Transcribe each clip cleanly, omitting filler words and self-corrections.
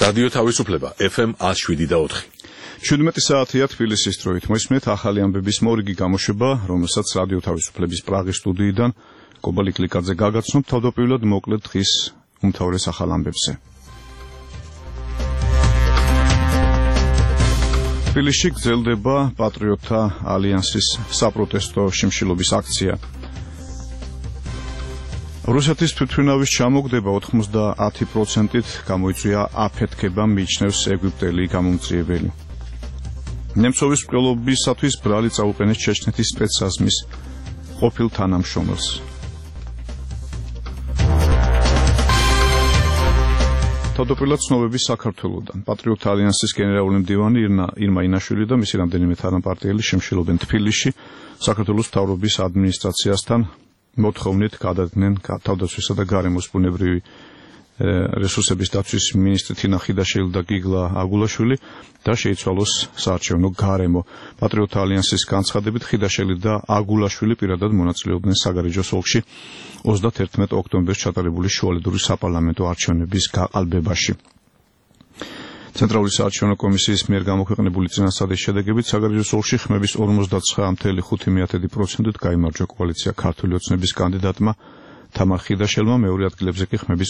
რადიო თავისუფლება FM 107.4. 17 საათია თბილისის დროით. მოისმენთ ახალი ამბების მორიგი გამოშვება, რომელსაც რადიო თავისუფლების პრაღის სტუდიიდან კობალი კლიკაძე გაგაცნობ. თავდაპირველად მოკლედ დღის უმთავრეს ახალ ამბებზე. თბილისში გრძელდება პატრიოტთა ალიანსის საპროტესტო შიმშილობის აქცია. რუსეთის თვითმფრინავის ჩამოგდება 90%-ით გამოიწვია აფეთქება, მიიჩნევს ეგვიპტელი გამომწიებელი. ნემცოვის მკვლელობისათვის ბრალი წაუყენეს ჩეჩნეთის სპეცსაზმის ყოფილ თანამშრომელს. თავდაპირველად ცნობები საქართველოდან. პატრიოტთა ალიანსის გენერალური მდივანი ირმა ინაშვილი და მისი რამდენიმე თანაპარტიელი შიმშილობენ თბილისში საქართველოს მთავრობის ადმინისტრაციასთან მოთხოვნით გადადგნენ თავდაცვისა და გარემოს ბუნებრივი რესურსების დაცვის მინისტრი თინა ხიდაშელი და გიგლა აგულაშვილი და შეიცვალოს საარჩევნო გარემო. პატრიოტთა ალიანსის განცხადებით ხიდაშელი და აგულაშვილი პირადად მონაწილეობდნენ საგარეჯოს ოლქში 31 ოქტომბერს ჩატარებული შუალედური sapარლამენტო არჩევნების გაყალბებაში. ცენტრალური საარჩევნო კომისიის მიერ გამოქვეყნებული წინასწარის შედეგებით საგარეჯოს ოლქში ხმების 59.5%-ით გაიმარჯვა კოალიცია ქართული ოცნების კანდიდატმა თამარ ხიდაშელმა, მეორე ადგილებზე კი ხმების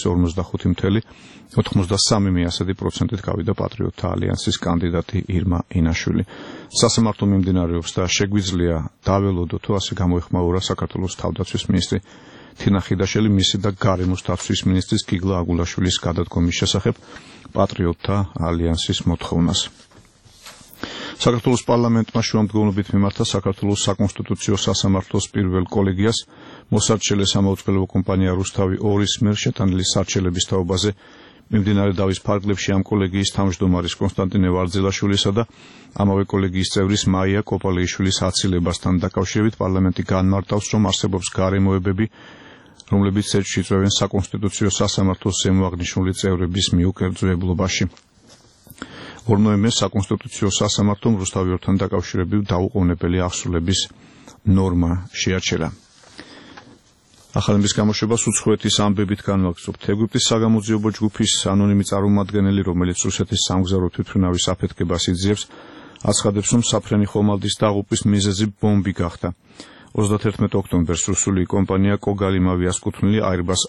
45.93%-ით გავიდა პატრიოტთა ალიანსის კანდიდატი ირმა ინაშვილი. სასამართლო მიმდინარეობს და შეგვიძლია დაველოდო თუ ასე გამოეხმაურა საქართველოს თავდაცვის მინისტრი თინა ხიდაშელი მისი და გარემოს დაცვის მინისტრის გიგლა აგულაშვილის გადადგომის შესახებ პატრიოტთა ალიანსის მოთხოვნას. საქართველოს პარლამენტმა შუამდგომლობით მიმართა საქართველოს საკონსტიტუციო სასამართლოს პირველ კოლეგიას მოსარჩელე სამაუწყებლო კომპანია რუსთავი 2-ის მიერ შეტანილი სარჩელების თაობაზე მიმდინარე დავის ფარგლებში ამ კოლეგიის თავმჯდომარის კონსტანტინე ვარძელაშვილისა და ამავე კოლეგიის წევრის მაია კოპალეიშვილის აცილებასთან დაკავშირებით პარლამენტი განმარტავს, რომ არსებობს გარემოებები, რომლებიც ცეცხლში იწვევენ საკონსტიტუციო სასამართლოს ზემოაღნიშნული წევრების მიუკერძოებლობაში. 2 ნოემბერს საკონსტიტუციო სასამართლომ რუსთავი 2-თან დაკავშირებით დაუყოვნებელი აღსრულების ნორმა შეაჩერა. ახალების გამოშვებას უცხოეთის ამბებით განვაგრძობთ. ეგვიპტის საგამოძიებო ჯგუფის ანონიმი წარმომადგენელი, რომელიც რუსეთის სამგზავრო თვითმფრინავის აფეთქებას იძიებს, აცხადებს, რომ საფრენი ხომალდის დაღუპვის მიზეზი ბომბი გახდა. 31 ოქტომბერს რუსული კომპანია კოგალიმავიას კუთვნილი Airbus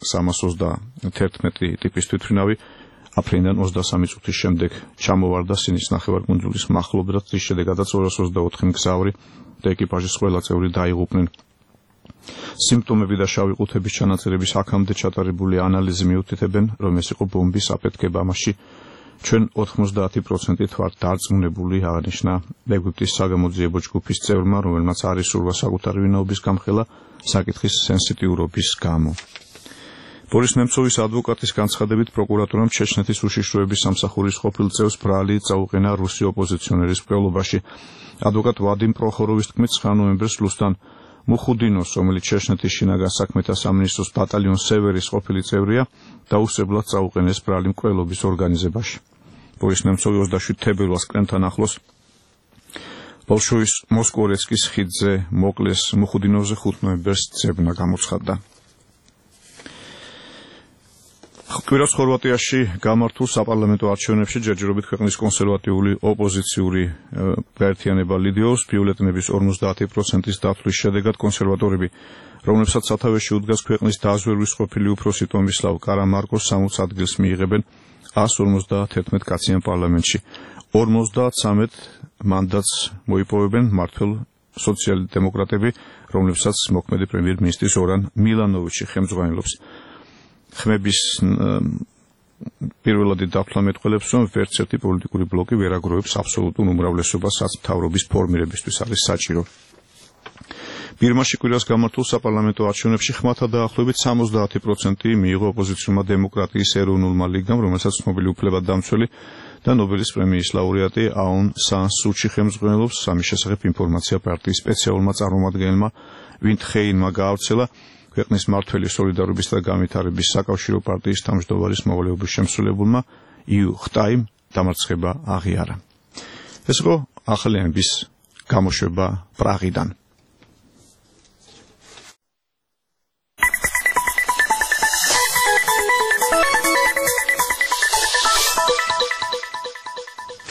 A321 ტიპის თვითმფრინავი აფრენიდან 23 წუთის შემდეგ ჩამოვარდა სინის ნახევარკუნძულის მახლობლად, რის შედეგადაც 224 მგზავრი და ეკიპაჟის ყველა წევრი დაიღუპნენ. სიმპტომები და შავი ყუთების ჩანაწერების აქამდე ჩატარებული ანალიზი მიუთითებენ, რომ ეს იყო ბომბის აფეთქება. ამაში ჩვენ 90%-ით ვართ დარწმუნებული, აღნიშნა ეგვიპტის საგამოძიებო ჯგუფის წევრმა, რომელმაც არ ისურვა საკუთარი ვინაობის გამხელა საკითხის სენსიტიურობის გამო. ბორის ნემცოვის ადვოკატის განცხადებით პროკურატურამ ჩეჩნეთის უშიშროების სამსახურის ყოფილ წევრს ბრალი წაუყენა რუსი ოპოზიციონერის მკვლელობაში. ადვოკატ ვადიმ პროხოროვის თქმით 9 ნოემბერს ლუსტან მუხუდინოს, რომელიც ჩეჩნეთის შინაგან საქმეთა სამინისტროს ბატალიონ სევერის ყოფილი წევრია, დაუსწრებლად წაუყენეს ბრალი მკვლელობის ორგანიზებაში. ბორის ნემცოვი 27 თებერვალს კრემლთან ახლოს ბოლშოვის მოსკოვეცკის ხიდზე მოკლეს. მუხუდინოვზე 5 ნოემბერს ძებნა გამოცხადდა. კვირას ხორვატიაში გამართულ საპარლამენტო არჩევნებში ჯერჯერობით ქვეყნის კონსერვატიული ოპოზიციური გაერთიანება ლიდიოს ბიულეტენების 50%-ის დათვლის შედეგად კონსერვატორები, რომლებსაც სათავეში უდგას ქვეყნის დაზვერვის ყოფილი უფროსი ტომისლავ კარამარკოს 60 ადგილს მიიღებენ 151 კაციან პარლამენტში. 53 მანდატს მოიპოვებენ მმართველ სოციალ-დემოკრატები, რომლებსაც მოქმედი პრემიერ-მინისტრი ზორან მილანოვიჩი ხელმძღვანელობს. ხმების პირველადი დათვლა მეტყველებს, რომ ვერც ერთი პოლიტიკური ბლოკი ვერ აგროვებს აბსოლუტურ უმრავლესობას, რაც მთავრობის ფორმირებისთვის არის საჭირო. ბირმაში კვირას გამართულ საპარლამენტო არჩევნებში ხმათა დაახლოებით 70% მიიღო ოპოზიციურმა დემოკრატიის ეროვნულმა ლიგამ, რომელსაც ცნობილი უფლებადამცველი და ნობელის პრემიის ლაურეატი აუნ სან სუჩი ხელმძღვანელობს. ამის შესახებ ინფორმაცია პარტიის სპეციალურმა წარმომადგენელმა ვინთ ხეინმა გაავრცელა. ქვეყნის მმართველი სოლიდარობის და განვითარების საკავშირო პარტიის თავმჯდომარის მოვალეობის შემსრულებელმა იუ ხტაიმ დამარცხება აღიარა. ეს იყო ახალი ამბების გამოშვება პრაღიდან.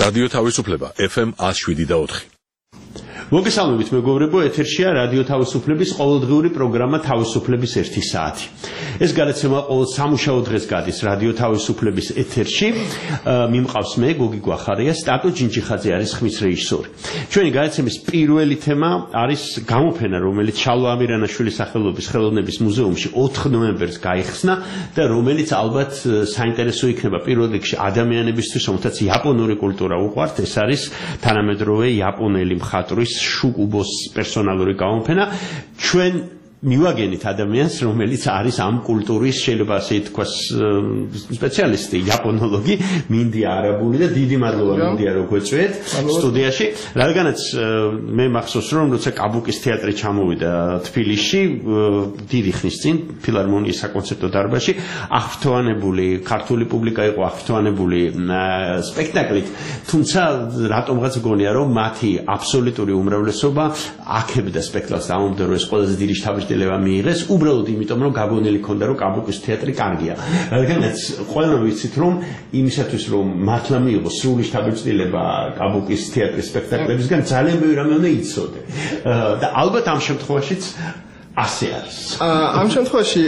რადიო თავისუფლება FM 107.4. მოგესალმებით მეგობრებო, ეთერშია რადიო თავისუფლების ყოველდღიური პროგრამა თავისუფლების 1 საათი. ეს გადაცემა ყოველ სამუშაო დღეს გადის რადიო თავისუფლების ეთერში. მიმყავს მე გოგი გვახარია, სტატო ჯინჯიხაძე არის ხმის რეჟისორი. ჩვენი გადაცემის პირველი თემა არის გამოფენა, რომელიც შალვა ამირანაშვილის სახელობის ხელოვნების მუზეუმში 4 ნოემბერს გაიხსნა და რომელიც ალბათ საინტერესო იქნება პირველ რიგში ადამიანებისთვის, რომელთაც იაპონური კულტურა უყვართ. ეს არის თანამედროვე იაპონელი მხატვრის შუკუბოს პერსონალური გამოფენა. ჩვენ მივაგენით ადამიანს, რომელიც არის ამ კულტურის, შეიძლება ასე ითქვას, სპეციალისტი, იაპონოლოგი, მინდია არაბული და დიდი მადლობა მინდია რომ გვეწვიეთ სტუდიაში. რადგანაც მე მახსოვს რომ როცა კაბუკის თეატრი ჩამოვიდა თბილისში, დიდი ხნის წინ ფილარმონიის საკონცერტო დარბაზში, აღფრთოვანებული ქართული პუბლიკა იყო აღფრთოვანებული სპექტაკლით, თუმცა რატომღაც გონია რომ მათი აბსოლუტური უმრავლესობა აქებდა სპექტაკლს დაუმდროეს ყველაზე დიდი შთაბეჭდილება მიიღეს, უბრალოდ იმიტომ რომ გაგონილი ქონდა რომ კაბუკის თეატრი კარგია. რადგანაც ყველამ ვიცით რომ იმისათვის რომ მართლა მიიღოს სრული შთაბეჭდილება კაბუკის თეატრის სპექტაკლებისგან ძალიან ბევრი რამე უნდა იცოდე. და ალბათ ამ შემთხვევაშიც ასე არის. ამ შემთხვევაში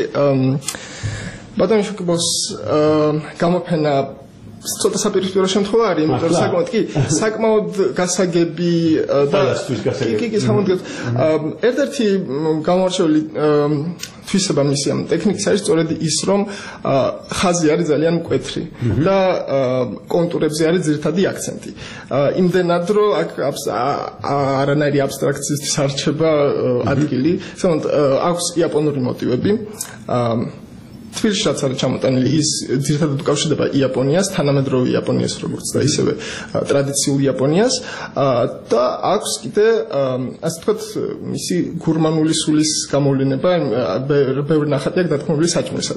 ბატონი შუკუბოს გამოფენა ცოტა საპირისპირო შემთხვევა არის, იმიტომ რომ საკმაოდ საკმაოდ გასაგები და კი საკმაოდ ერთ-ერთი გამორჩეული თვისება მისი ამ ტექნიკის არის სწორედ ის, რომ ხაზი არის ძალიან მკვეთრი და კონტურებზე არის ძირითადი აქცენტი. იმდენად რომ აქ არანაირი აბსტრაქციის არ რჩება ადგილი, საკმაოდ აქვს იაპონური მოტივები. თბილისში რაც არის ჩამოტანილი, ის ძირითადად უკავშირდება იაპონიას, თანამედროვე იაპონიას, როგორც და ისევე ტრადიციულ იაპონიას და აქვს კიდე ასე ვთქვათ, მისი გურმანული სულის გამოვლინება, ბევრი ნახატი აქვს დათქმული საჭმელსად.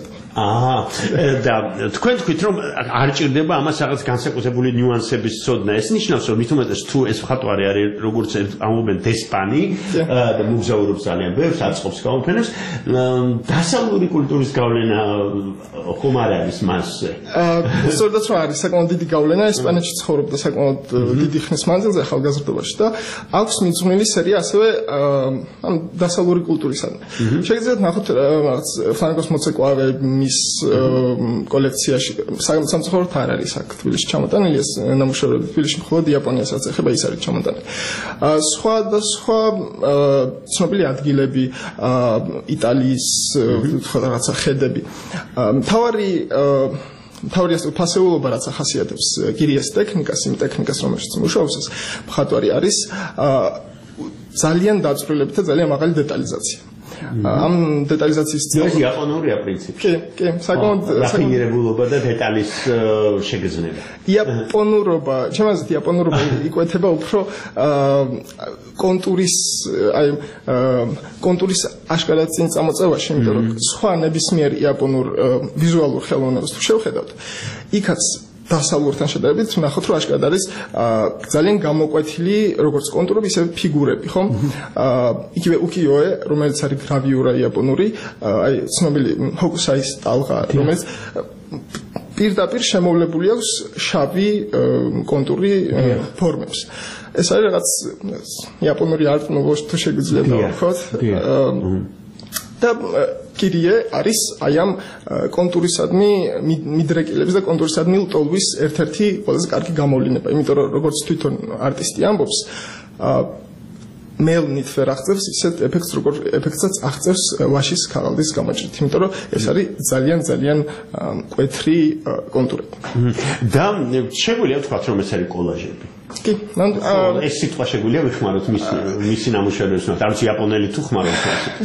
და თქვენ თქვით რომ არ ჭირდება ამას რაღაც განსაკუთრებული ნიუანსების ცოდნა. ეს ნიშნავს რომ მithumetes თუ ეს მხატვარი არის როგორც ამობენ დესპანი და მოგზაურობს ძალიან ბევრს, აწყობს გამოფენებს, დასავლური კულტურის გავლენა ხომ არ არის მასზე? სწორედაც რომ არის საკმაოდ დიდი გავლენა, ესპანეთში ცხოვრობდა საკმაოდ დიდი ხნის მანძილზე ახალგაზრდობაში და აქვს მიძღვნილი სერია ასევე ამ დასავლური კულტურისადმი. შეგიძლიათ ნახოთ რაღაც ფლანგოს მოცეკვავე მის კოლექციაში სამწუხაროდ არ არის აქ თბილისში ჩამოტანილი ეს ნამუშევრები, თბილისში მხოლოდ იაპონიასაც ეხება ის არის ჩამოტანილი. სხვა და სხვა ცნობილი ადგილები, იტალიის რაღაცა ხედები. მთავარი ასე ფასეულობა რაც ახასიათებს გირიას ტექნიკას, იმ ტექნიკას რომელშიც მუშაობს ეს მხატვარი არის ძალიან დაწვრილებით და ძალიან მაღალი დეტალიზაცია. ამ დეტალიზაციის ეს იაპონურია პრინციპში. კი, საკმაოდ რაფინირებულობა და დეტალის შეგრძნება. იაპონურობა, ჩემაზეთ იაპონურობა იკვეთება უფრო კონტურის აშკარად წინ წამოწევაში, იმიტომ რომ სხვა ნებისმიერ იაპონურ ვიზუალურ ხელოვნებას თუ შევხედავთ, იქაც დასავლურთან შედარებით ნახოთ რომ აშკარად არის ძალიან გამოკვეთილი როგორც კონტურები, ისე ფიგურები, ხო? იგივე უკიოე, რომელიც არის გრავიურა იაპონური, აი ცნობილი ჰოკუსაის ტალღა, რომელიც პირდაპირ შემოვლებული აქვს შავი კონტური ფორმებს. ეს არის რაღაც იაპონური არტ ნოვო თუ შეგვიძლია დავხოთ. და კირიე არის აი ამ კონტურისადმი მიდრეკილების და კონტურისადმი ლტოლვის ერთ-ერთი ყველაზე კარგი გამოვლინება, იმიტომ რომ როგორც თვითონ არტისტი ამბობს, მელნით ვერ აღწევს ისეთ ეფექტს, როგორც ეფექტსაც აღწევს ვაშის ქაღალდის გამოჭრით, იმიტომ რომ ეს არის ძალიან მკვეთრი კონტურები. და შეგვიძლია ვთქვათ რომ ეს არის კოლაჟები. კი, ეს სიტყვა შეგვიძლია ვიხმაროთ მისი ნამუშევრების მიმართ, არც იაპონელი თუ ხმარობს.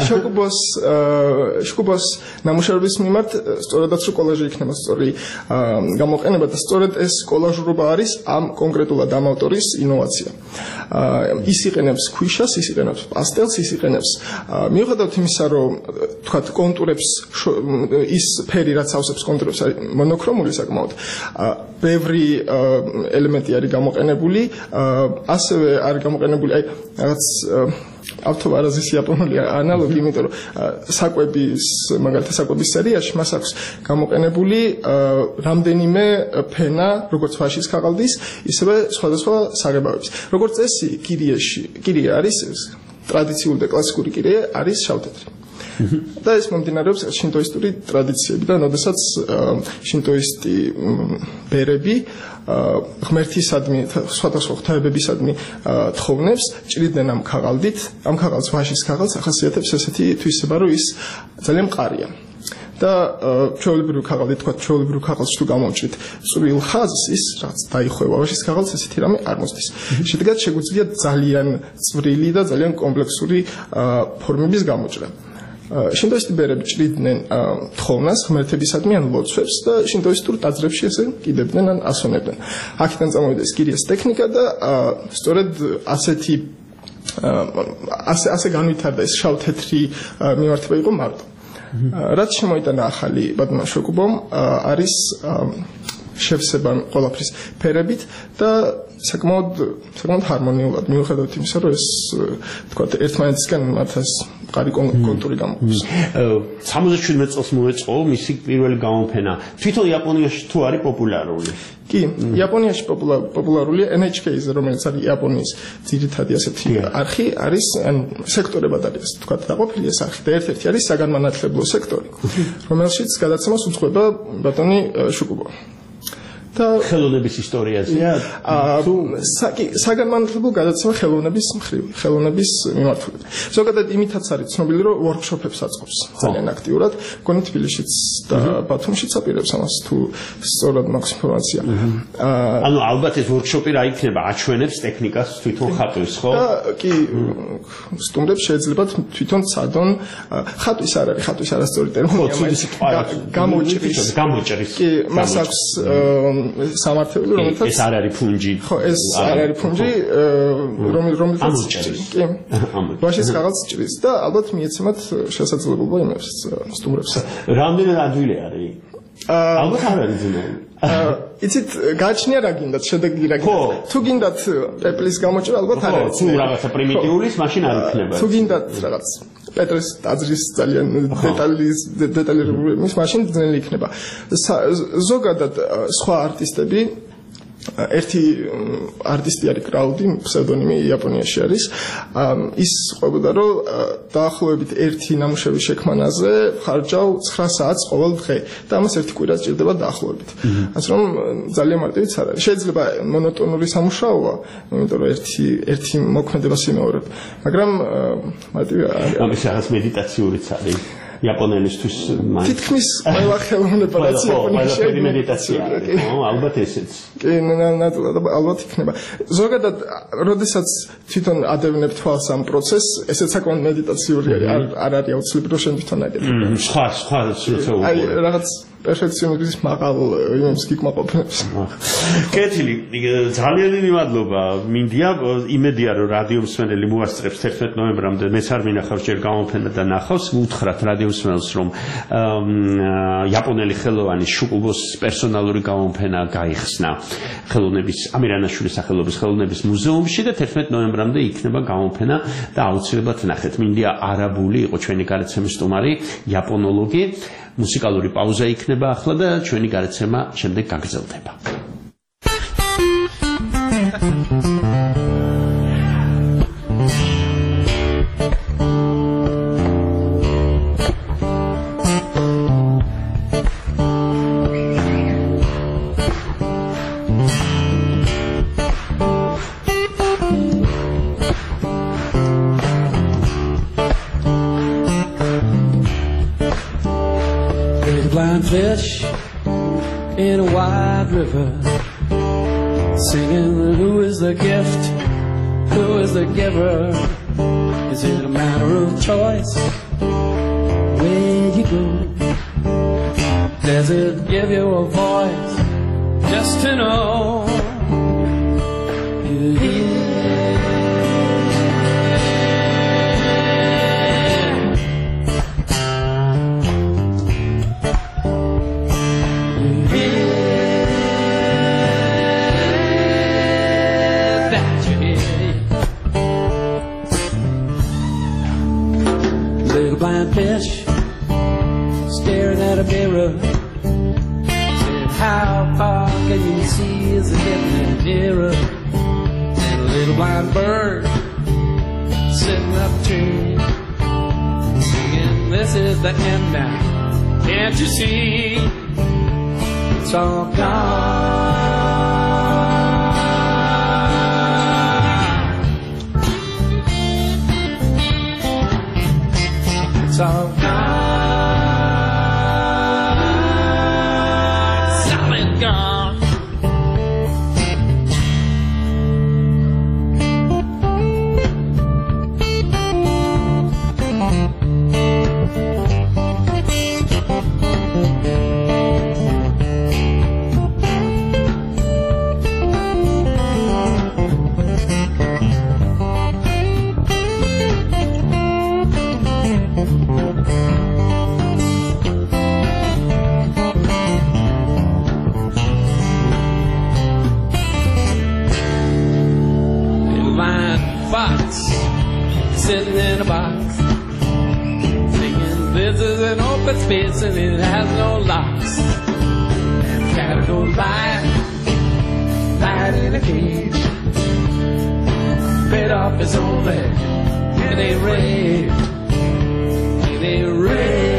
შუკუბოს ნამუშევრების მიმართ სწორედაც რომ კოლაჟი იქნება სწორი გამოყენება და სწორედ ეს კოლაჟურობა არის ამ კონკრეტულად ამ ავტორის ინოვაცია. ის იყენებს ქვიშას, ის იყენებს პასტელს, ის იყენებს მიუხედავად იმისა, რომ თქვათ კონტურებს ის ფერი რაც ავსებს კონტურებს არის მონოქრომული საკმაოდ, ბევრი ელემენტი არის გამოყენებული, ასევე არის გამოყენებული აი რაღაც ავტოვარაზის იაპონური ანალოგი, იმიტომ რომ საკვების მაგალითად საკვების სერიაში მას აქვს გამოყენებული რამდენიმე ფენა, როგორც ვაშის ქაღალდის, ისევე სხვადასხვა საღებავების. როგორც წესი, კირია არის ტრადიციული და კლასიკური კირია არის შავთეთრი. და ეს მომდინარეობს შინტოისტური ტრადიციებიდან, როდესაც შინტოისტი ბერები ღმერთისადმი, სხვადასხვა ღვთაებებისადმი თხოვნებს, ჭრიდნენ ამ ქაღალდით, ამ ქაღალდს ვაშის ქაღალდს ახასიათებს ესეთი თვისება, რომ ის ძალიან მყარია. და ჩვეულებრივი ქაღალდი, თქვა ჩვეულებრივი ქაღალდს თუ გამოვჭრით წვრილ ხაზს, ის რაც დაიხვევა ვაშის ქაღალდს, ესეთი რამე არ მოსდის. შედეგად შეგვიძლია ძალიან წვრილი და ძალიან კომპლექსური ფორმების გამოჭრა. შინტოისტი ბერები ჭრიდნენ თხოვნას ღმერთებისადმი ან ლოცვებს და შინტოისტურ ტაძრებში ესე კიდებდნენ ან ასვენებდნენ. აქედან წამოვიდა ეს კირიას ტექნიკა და სწორედ ასე განვითარდა ეს შავთეთრი მიმართება იყო მარტო. რაც შემოიტანა ახალი ბატონმა შოკუბომ არის შევსება ყველაფრის ფერებით და საკმაოდ ჰარმონიულად მიუხედავად იმისა, რომ ეს თქვა ერთმანეთისგან მათას მყარი კონტური გამოგვს. 77 წელს მოეწყო მისი პირველი გამოფენა. თვითონ იაპონიაში თუ არის პოპულარული? კი, იაპონიაში პოპულარულია NHK-ზე, რომელიც არის იაპონიის ძირითადი ასეთი არხი, არის სექტორებად არის თქვა დაყოფილი ეს არხი და ერთ-ერთი არის საგანმანათლებლო სექტორი, რომელშიც გადაცემას უძღვება ბატონი შოკუბო. ხელოვნების ისტორიაზეა თუ საგანმანათლებლო გადაცემა ხელოვნების მხრივ, ხელოვნების მიმართულებით. ზოგადად იმითაც არის ცნობილი, რომ ვორქშოპებს აწყობს ძალიან აქტიურად, მგონი თბილისშიც და ბათუმშიც აპირებს ამას თუ სწორად მაქვს ინფორმაცია. ანუ ალბათ ეს ვორქშოპი რა იქნება, აჩვენებს ტექნიკას თვითონ ხატვის, ხო? და კი სტუმრებს შეიძლება თვითონ ცადონ ხატვის არ არის, ხატვის არასწორი ტერმინია, გამოჭრის. კი, მას აქვს სამართლები, რომელთაც ეს არ არის ფუნჯი. ხო, ეს არ არის ფუნჯი, რომელთაც კი. ვაშის ქაღალდს ჭრის და ალბათ მიეცემათ შესაძლებლობა იმებს სტუმრებს. რამდენად ადვილი არის? ალბათ არ არის ძნელი. იცით, გააჩნია რა გინდათ, შედეგი რა გინდათ. თუ გინდათ პეპლის გამოჭრა, ალბათ არ არის. თუ რაღაცა პრიმიტიულის, მაშინ არ იქნება. თუ გინდათ რაღაც პეტრეს ტაძრის ძალიან დეტალირებული, მაშინ ძნელი იქნება. ზოგადად სხვა არტისტები ერთი არტისტი არის კრაუდი, ფსევდონიმი იაპონიაში არის. ის ყვებოდა, რომ დაახლოებით ერთი ნამუშევრის შექმნაზე ხარჯავ 9 საათს ყოველ დღე და ამას ერთი კვირა სჭირდება დაახლოებით. ასე რომ ძალიან მარტივიც არ არის. შეიძლება მონოტონური სამუშაოა, იმიტომ რომ ერთი მოქმედებას იმეორებ, მაგრამ მარტივი არ არის. ამის რაღაც მედიტაციურიც არის. იაპონელისთვის თითქმის ყველა ხელოვნება რაც იაპონიაში არის მედიტაცია. ხო, ალბათ ესეც. კი, ალბათ იქნება. ზოგადად, როდესაც თვითონ ადევნებ თვალს ამ პროცესს, ესეც საკმაოდ მედიტაციური არ არის აუცილებელი რომ შენ თვითონ აგერ. სხვა შეცეულობა. აი, რაღაც პერფექციონიზმის მაღალ იმებს გიკმაყოფილებს. კეთილი, ძალიან დიდი მადლობა. მინდია იმედია რომ რადიო მსმენელი მოასწრებს 11 ნოემბრამდე მეც არ მინახავს ჯერ გამოფენა და ნახავს. უთხრათ რადიო მსმენელს რომ იაპონელი ხელოვანის შოკუბოს პერსონალური გამოფენა გაიხსნა ხელოვნების ამირანაშვილის სახელობის ხელოვნების მუზეუმში და 11 ნოემბრამდე იქნება გამოფენა და აუცილებლად ნახეთ. მინდია არაბული იყო ჩვენი გარაცემის სტუმარი, იაპონოლოგი. მუსიკალური პაუზა იქნება ახლა და ჩვენი გარაცემა შემდეგ გაგრძელდება. Fish in a wide river, singing, who is the gift, who is the giver? Is it a matter of choice where you go? Does it give you a voice just to know you're here? fish staring at a mirror. Said, how far can you see as it gets nearer? And a little blind bird sitting up a tree, singing, this is the end now. Can't you see? It's all gone. It's all gone. Solid gone. Sitting in a box, thinking this is an open space and it has no locks. And the cat goes by in a cage, bit off his own leg, and they rage, and they rage.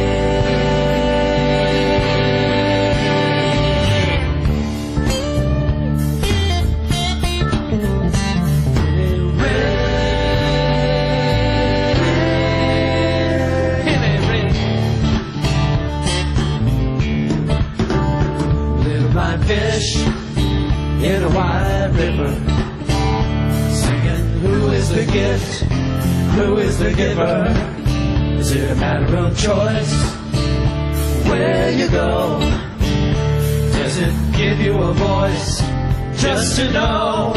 Fish in a wide river, singing, who is the gift? Who is the giver? Is it a matter of choice where you go? Does it give you a voice just to know?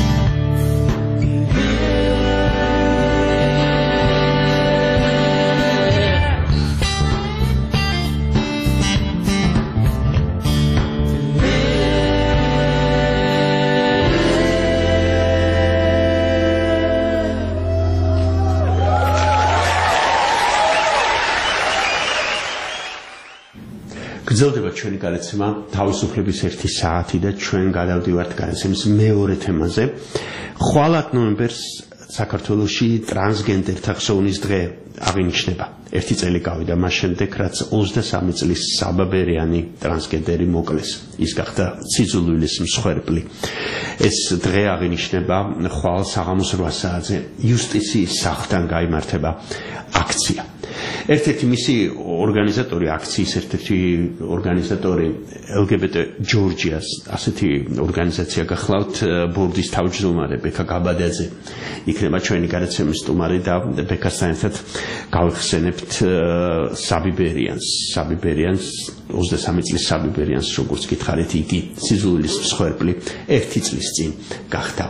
გრძელდება ჩვენი გადაცემა თავისუფლების 1 საათი და ჩვენ გადავდივართ გადაცემის მეორე თემაზე. ხვალად ნოემბერს საქართველოში ტრანსგენდერთა ხსოვნის დღე აღინიშნება. 1 წელი გავიდა მას შემდეგ, რაც 23 წლის საბაბერიანი ტრანსგენდერი მოკლეს. ის გახდა სიძულვილის მსხვერპლი. ეს დღე აღინიშნება ხვალ საღამოს 8 საათზე იუსტიციის სახლთან გაიმართება აქცია. ერთ-ერთი მისი ორგანიზატორი, აქციის ერთ-ერთი ორგანიზატორი LGBT ჯორჯიას, ასეთი ორგანიზაცია გახლავთ, ბორდის თავმჯდომარე ბექა გაბადაძე იქნება ჩვენი გადაცემის სტუმარი და ბექასთან ერთად გავიხსენებთ საბიბერიანს 23 წლის საბიბერიანს, როგორც გითხარით, იგი სიძულვილის მსხვერპლი 1 წლის წინ გახდა.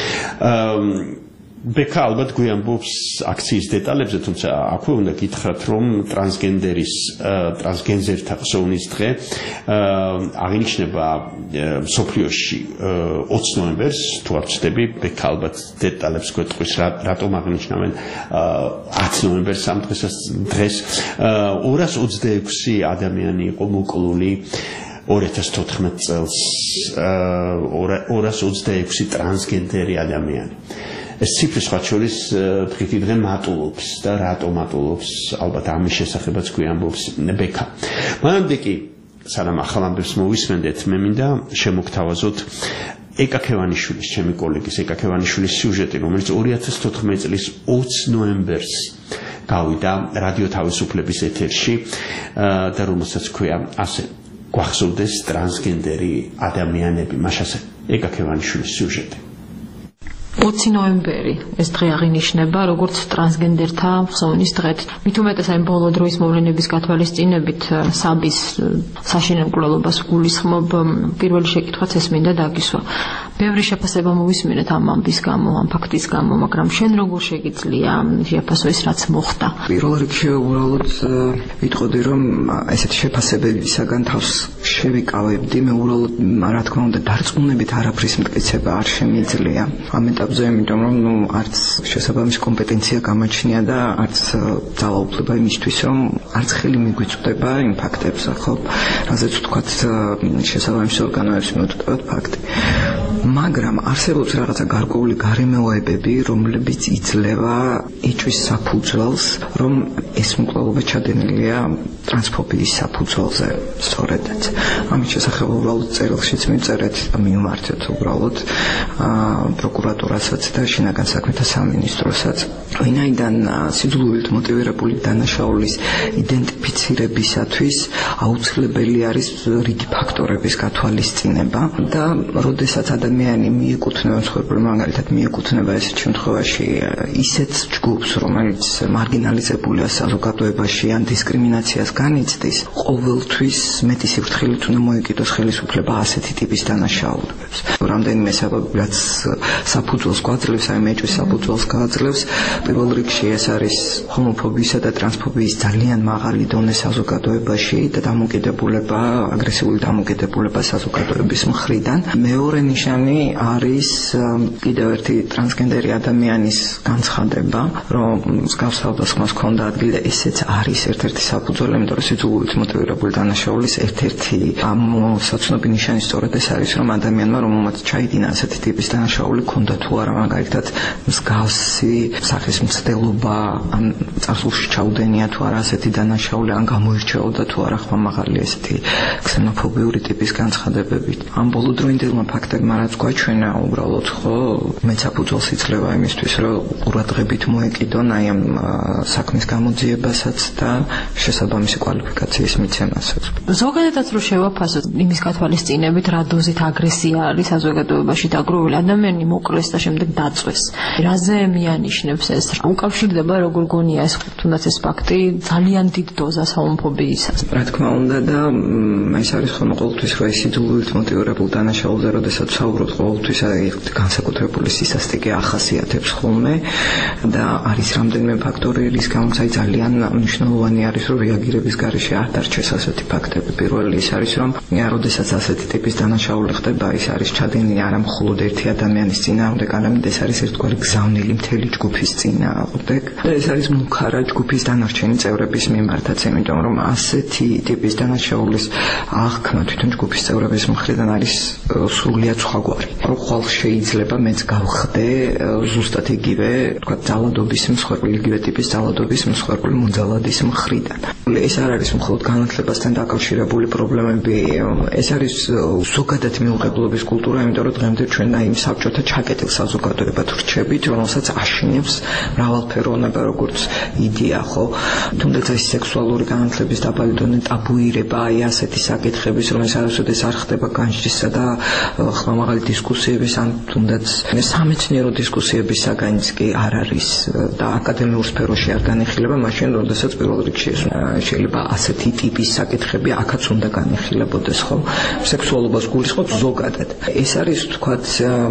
ბექა ალბათ გვიამბობს აქციის დეტალებზე, თუმცა აქვე უნდა გითხრათ, რომ ტრანსგენდერთა ხსოვნის დღე აღინიშნება მსოფლიოში 20 ნოემბერს, თუ არ ვცდები, ბექა ალბათ დეტალებს გვეტყვის, რატომ აღინიშნავენ 10 ნოემბერს ამ დღეს. 226 ადამიანი იყო მოკლული 2014 წელს, 226 ტრანსგენდერი ადამიანი. ეს ციფრი სხვა შორის დღითი დღე მატულობს და რატომ მატულობს, ალბათ ამის შესახებაც გვიამბობს ბექა. მანამდე კი, სანამ ახალ ამბებს მოვისმენდეთ, მე მინდა შემოგთავაზოთ ეკა ქევანიშვილის, ჩემი კოლეგის ეკა ქევანიშვილის სიუჟეტი, რომელიც 2014 წლის 20 ნოემბერს გავიდა რადიო თავისუფლების ეთერში და რომელსაც ქვია ასე, გვახსოვდეს ტრანსგენდერი ადამიანები, მაშასე ეკა ქევანიშვილის სიუჟეტი. 20 ნოემბერი ეს დღე აღინიშნება როგორც ტრანსგენდერთა ხსოვნის დღედ. მით უმეტეს აი ბოლო დროის მოვლენების გათვალისწინებით საბის საშინელ მკვლელობას გულისხმობ, პირველი შეკითხვაც ეს მინდა დაგისვა. ბევრი შეფასება მოვისმინეთ ამ ამბის გამო, ამ ფაქტის გამო, მაგრამ შენ როგორ შეგიძლია შეფასო ის რაც მოხდა? პირველ რიგში უბრალოდ ვიტყოდი, რომ ესეთი შეფასებებისაგან თავს შევიკავებდი, მე უბრალოდ რა თქმა უნდა დარწმუნებით არაფრის მტკიცება არ შემიძლია ამ ეტაპზე, იმიტომ რომ არც შესაბამისი კომპეტენცია გამოჩნია და არც ძალაუფლება იმისთვის, რომ არც ხელი მიგვიწვდება იმ ფაქტებზე, ხო, რაზეც ვთქვათ შესაბამისი ორგანოებს მიუწვდათ ფაქტი. მაგრამ არსებობს რაღაცა გარკვეული გარემოებები, რომლებიც იძლევა ეჭვის საფუძველს, რომ ეს მკვლელობა ჩადენილია ტრანსფობიის საფუძველზე, სწორედაც. ამის შესახებ უბრალოდ წერილშიც მივწერეთ და მივმართეთ უბრალოდ პროკურატურასაც და შინაგან საქმეთა სამინისტროსაც. ვინაიდან სიძულვილით მოტივირებული დანაშაულის იდენტიფიცირებისათვის აუცილებელი არის რიგი ფაქტორების გათვალისწინება და როდესაც ადამიანი მიეკუთვნება მსხვერპლ მაგალითად მიეკუთვნება ესეთ შემთხვევაში ისეთ ჯგუფს, რომელიც მარგინალიზებულია საზოგადოებაში ან დისკრიმინაციას განიცდის, ყოველთვის მეტი სიფრთხილით უნდა მოეკიდოს ხელისუფლება ასეთი ტიპის დანაშაულებებს. რამდენიმე საბაბი, რაც საფუძველს გვაძლევს, აი მეჭვის საფუძველს გააძლევს, პირველ რიგში ეს არის ჰომოფობიისა და ტრანსფობიის ძალიან მაღალი დონე საზოგადოებაში და დამოკიდებულება, აგრესიული დამოკიდებულება საზოგადოების მხრიდან. მეორე ნიშანი არის კიდევ ერთი ტრანსგენდერი ადამიანის განცხადება, რომ მსგავს თავდასხმას ჰქონდა ადგილი და ესეც არის ერთ-ერთი საფუძველი, იმიტომ რომ სიძულვილით მოტივირებული დანაშაულის ერთ-ერთი საცნობი ნიშანი სწორედ ეს არის, რომ ადამიანმა, რომელმაც ჩაიდინა ასეთი ტიპის დანაშაული, ჰქონდა თუ არა მაგალითად მსგავსი სახის მცდელობა, ან წარსულში ჩაუდენია თუ არა ასეთი დანაშაული, ან გამოირჩეოდა თუ არა ხმამაღალი ესეთი ქსენოფობიური ტიპის განცხადებებით. ამ ბოლოდროინდელმა ფაქტებმა რაც გვაჩვენა, უბრალოდ ხო მეც საფუძველს იძლევა იმისთვის, რომ ყურადღებით მოეკიდონ აი ამ საქმის გამოძიებასაც და შესაბამისი კვალიფიკაციის მიცემასაც. ზოგადადაც რო შევაფასოთ იმის გათვალისწინებით, რა დოზით აგრესია არის საზოგადოებაში დაგროვილი, ადამიანი მოკლეს და შემდეგ დაწვეს. რაზე მიანიშნებს ეს? უკავშირდება როგორ გონია ეს თუნდაც ეს ფაქტი ძალიან დიდ დოზას ჰომოფობიისას. რა თქმა უნდა და ეს არის ხოლმე ყოველთვის რომ ეს სიძულვილით მოტივირებულ დანაშაულზე, როდესაც საუბრობთ, ყოველთვის განსაკუთრებული სისასტიკე ახასიათებს ხოლმე და არის რამდენიმე ფაქტორი, რის გამოც აი ძალიან მნიშვნელოვანი არის, რომ რეაგირების გარეშე არ დარჩეს ასეთი ფაქტები. პირველი ის არის, რომ როდესაც ასეთი ტიპის დანაშაული ხდება, ის არის ჩადენილი არა მხოლოდ ერთი ადამიანის წინააღმდეგ, არამედ ეს არის ერთგვარი გზავნილი მთელი ჯგუფის წინააღმდეგ და ეს არის მუქარა ჯგუფის დანარჩენი წევრების მიმართაც, იმიტომ რომ ასეთი ტიპის დანაშაულის აღქმა თვითონ ჯგუფის წევრების მხრიდან არის სრულიად სხვაგვარი. რომ ხვალ შეიძლება მეც გავხდე ზუსტად იგივე, თქვა ძალადობის მსხვერპლი, იგივე ტიპის ძალადობის მსხვერპლი მოძალადის მხრიდან. ეს არ არის მხოლოდ განათლებასთან დაკავშირებული პრობლემები, ეს არის ზოგადად მიუღებლობის კულტურა, იმიტომ რომ დღემდე ჩვენ იმ საბჭოთა ჩაკეტილ საზოგადოებად ვრჩებით, რომელსაც აშინებს მრავალფეროვნება, როგორც იდეა, ხო? თუნდაც ეს სექსუალური განათლების დაბალი დონე ტაბუირება, აი ასეთი საკითხების, რომელიც არასოდეს არ ხდება განშტისა და ხმამაღალი დისკუსიების, ან თუნდაც სამეცნიერო დისკუსიების საგანიც კი არ არის და აკადემიურ სფეროში არ განიხილება, მაშინ როდესაც პირველ რიგში შეიძლება ასეთი ტიპის საკითხები აქაც უნდა განიხილებოდეს, ხო? სექსუალობას გულისხმობ ზოგადად. ეს არის, თქვათ,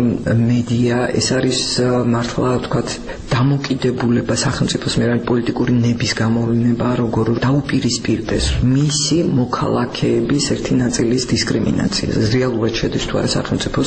მედია, ეს არის მართლა, თქვათ, დამოკიდებულება სახელმწიფოს მიერ პოლიტიკური ნების გამოვლინება, როგორ დაუპირისპირდეს მისი მოქალაქეების ერთი ნაწილის დისკრიმინაციას. რეალურად შედის თუ არა სახელმწიფოს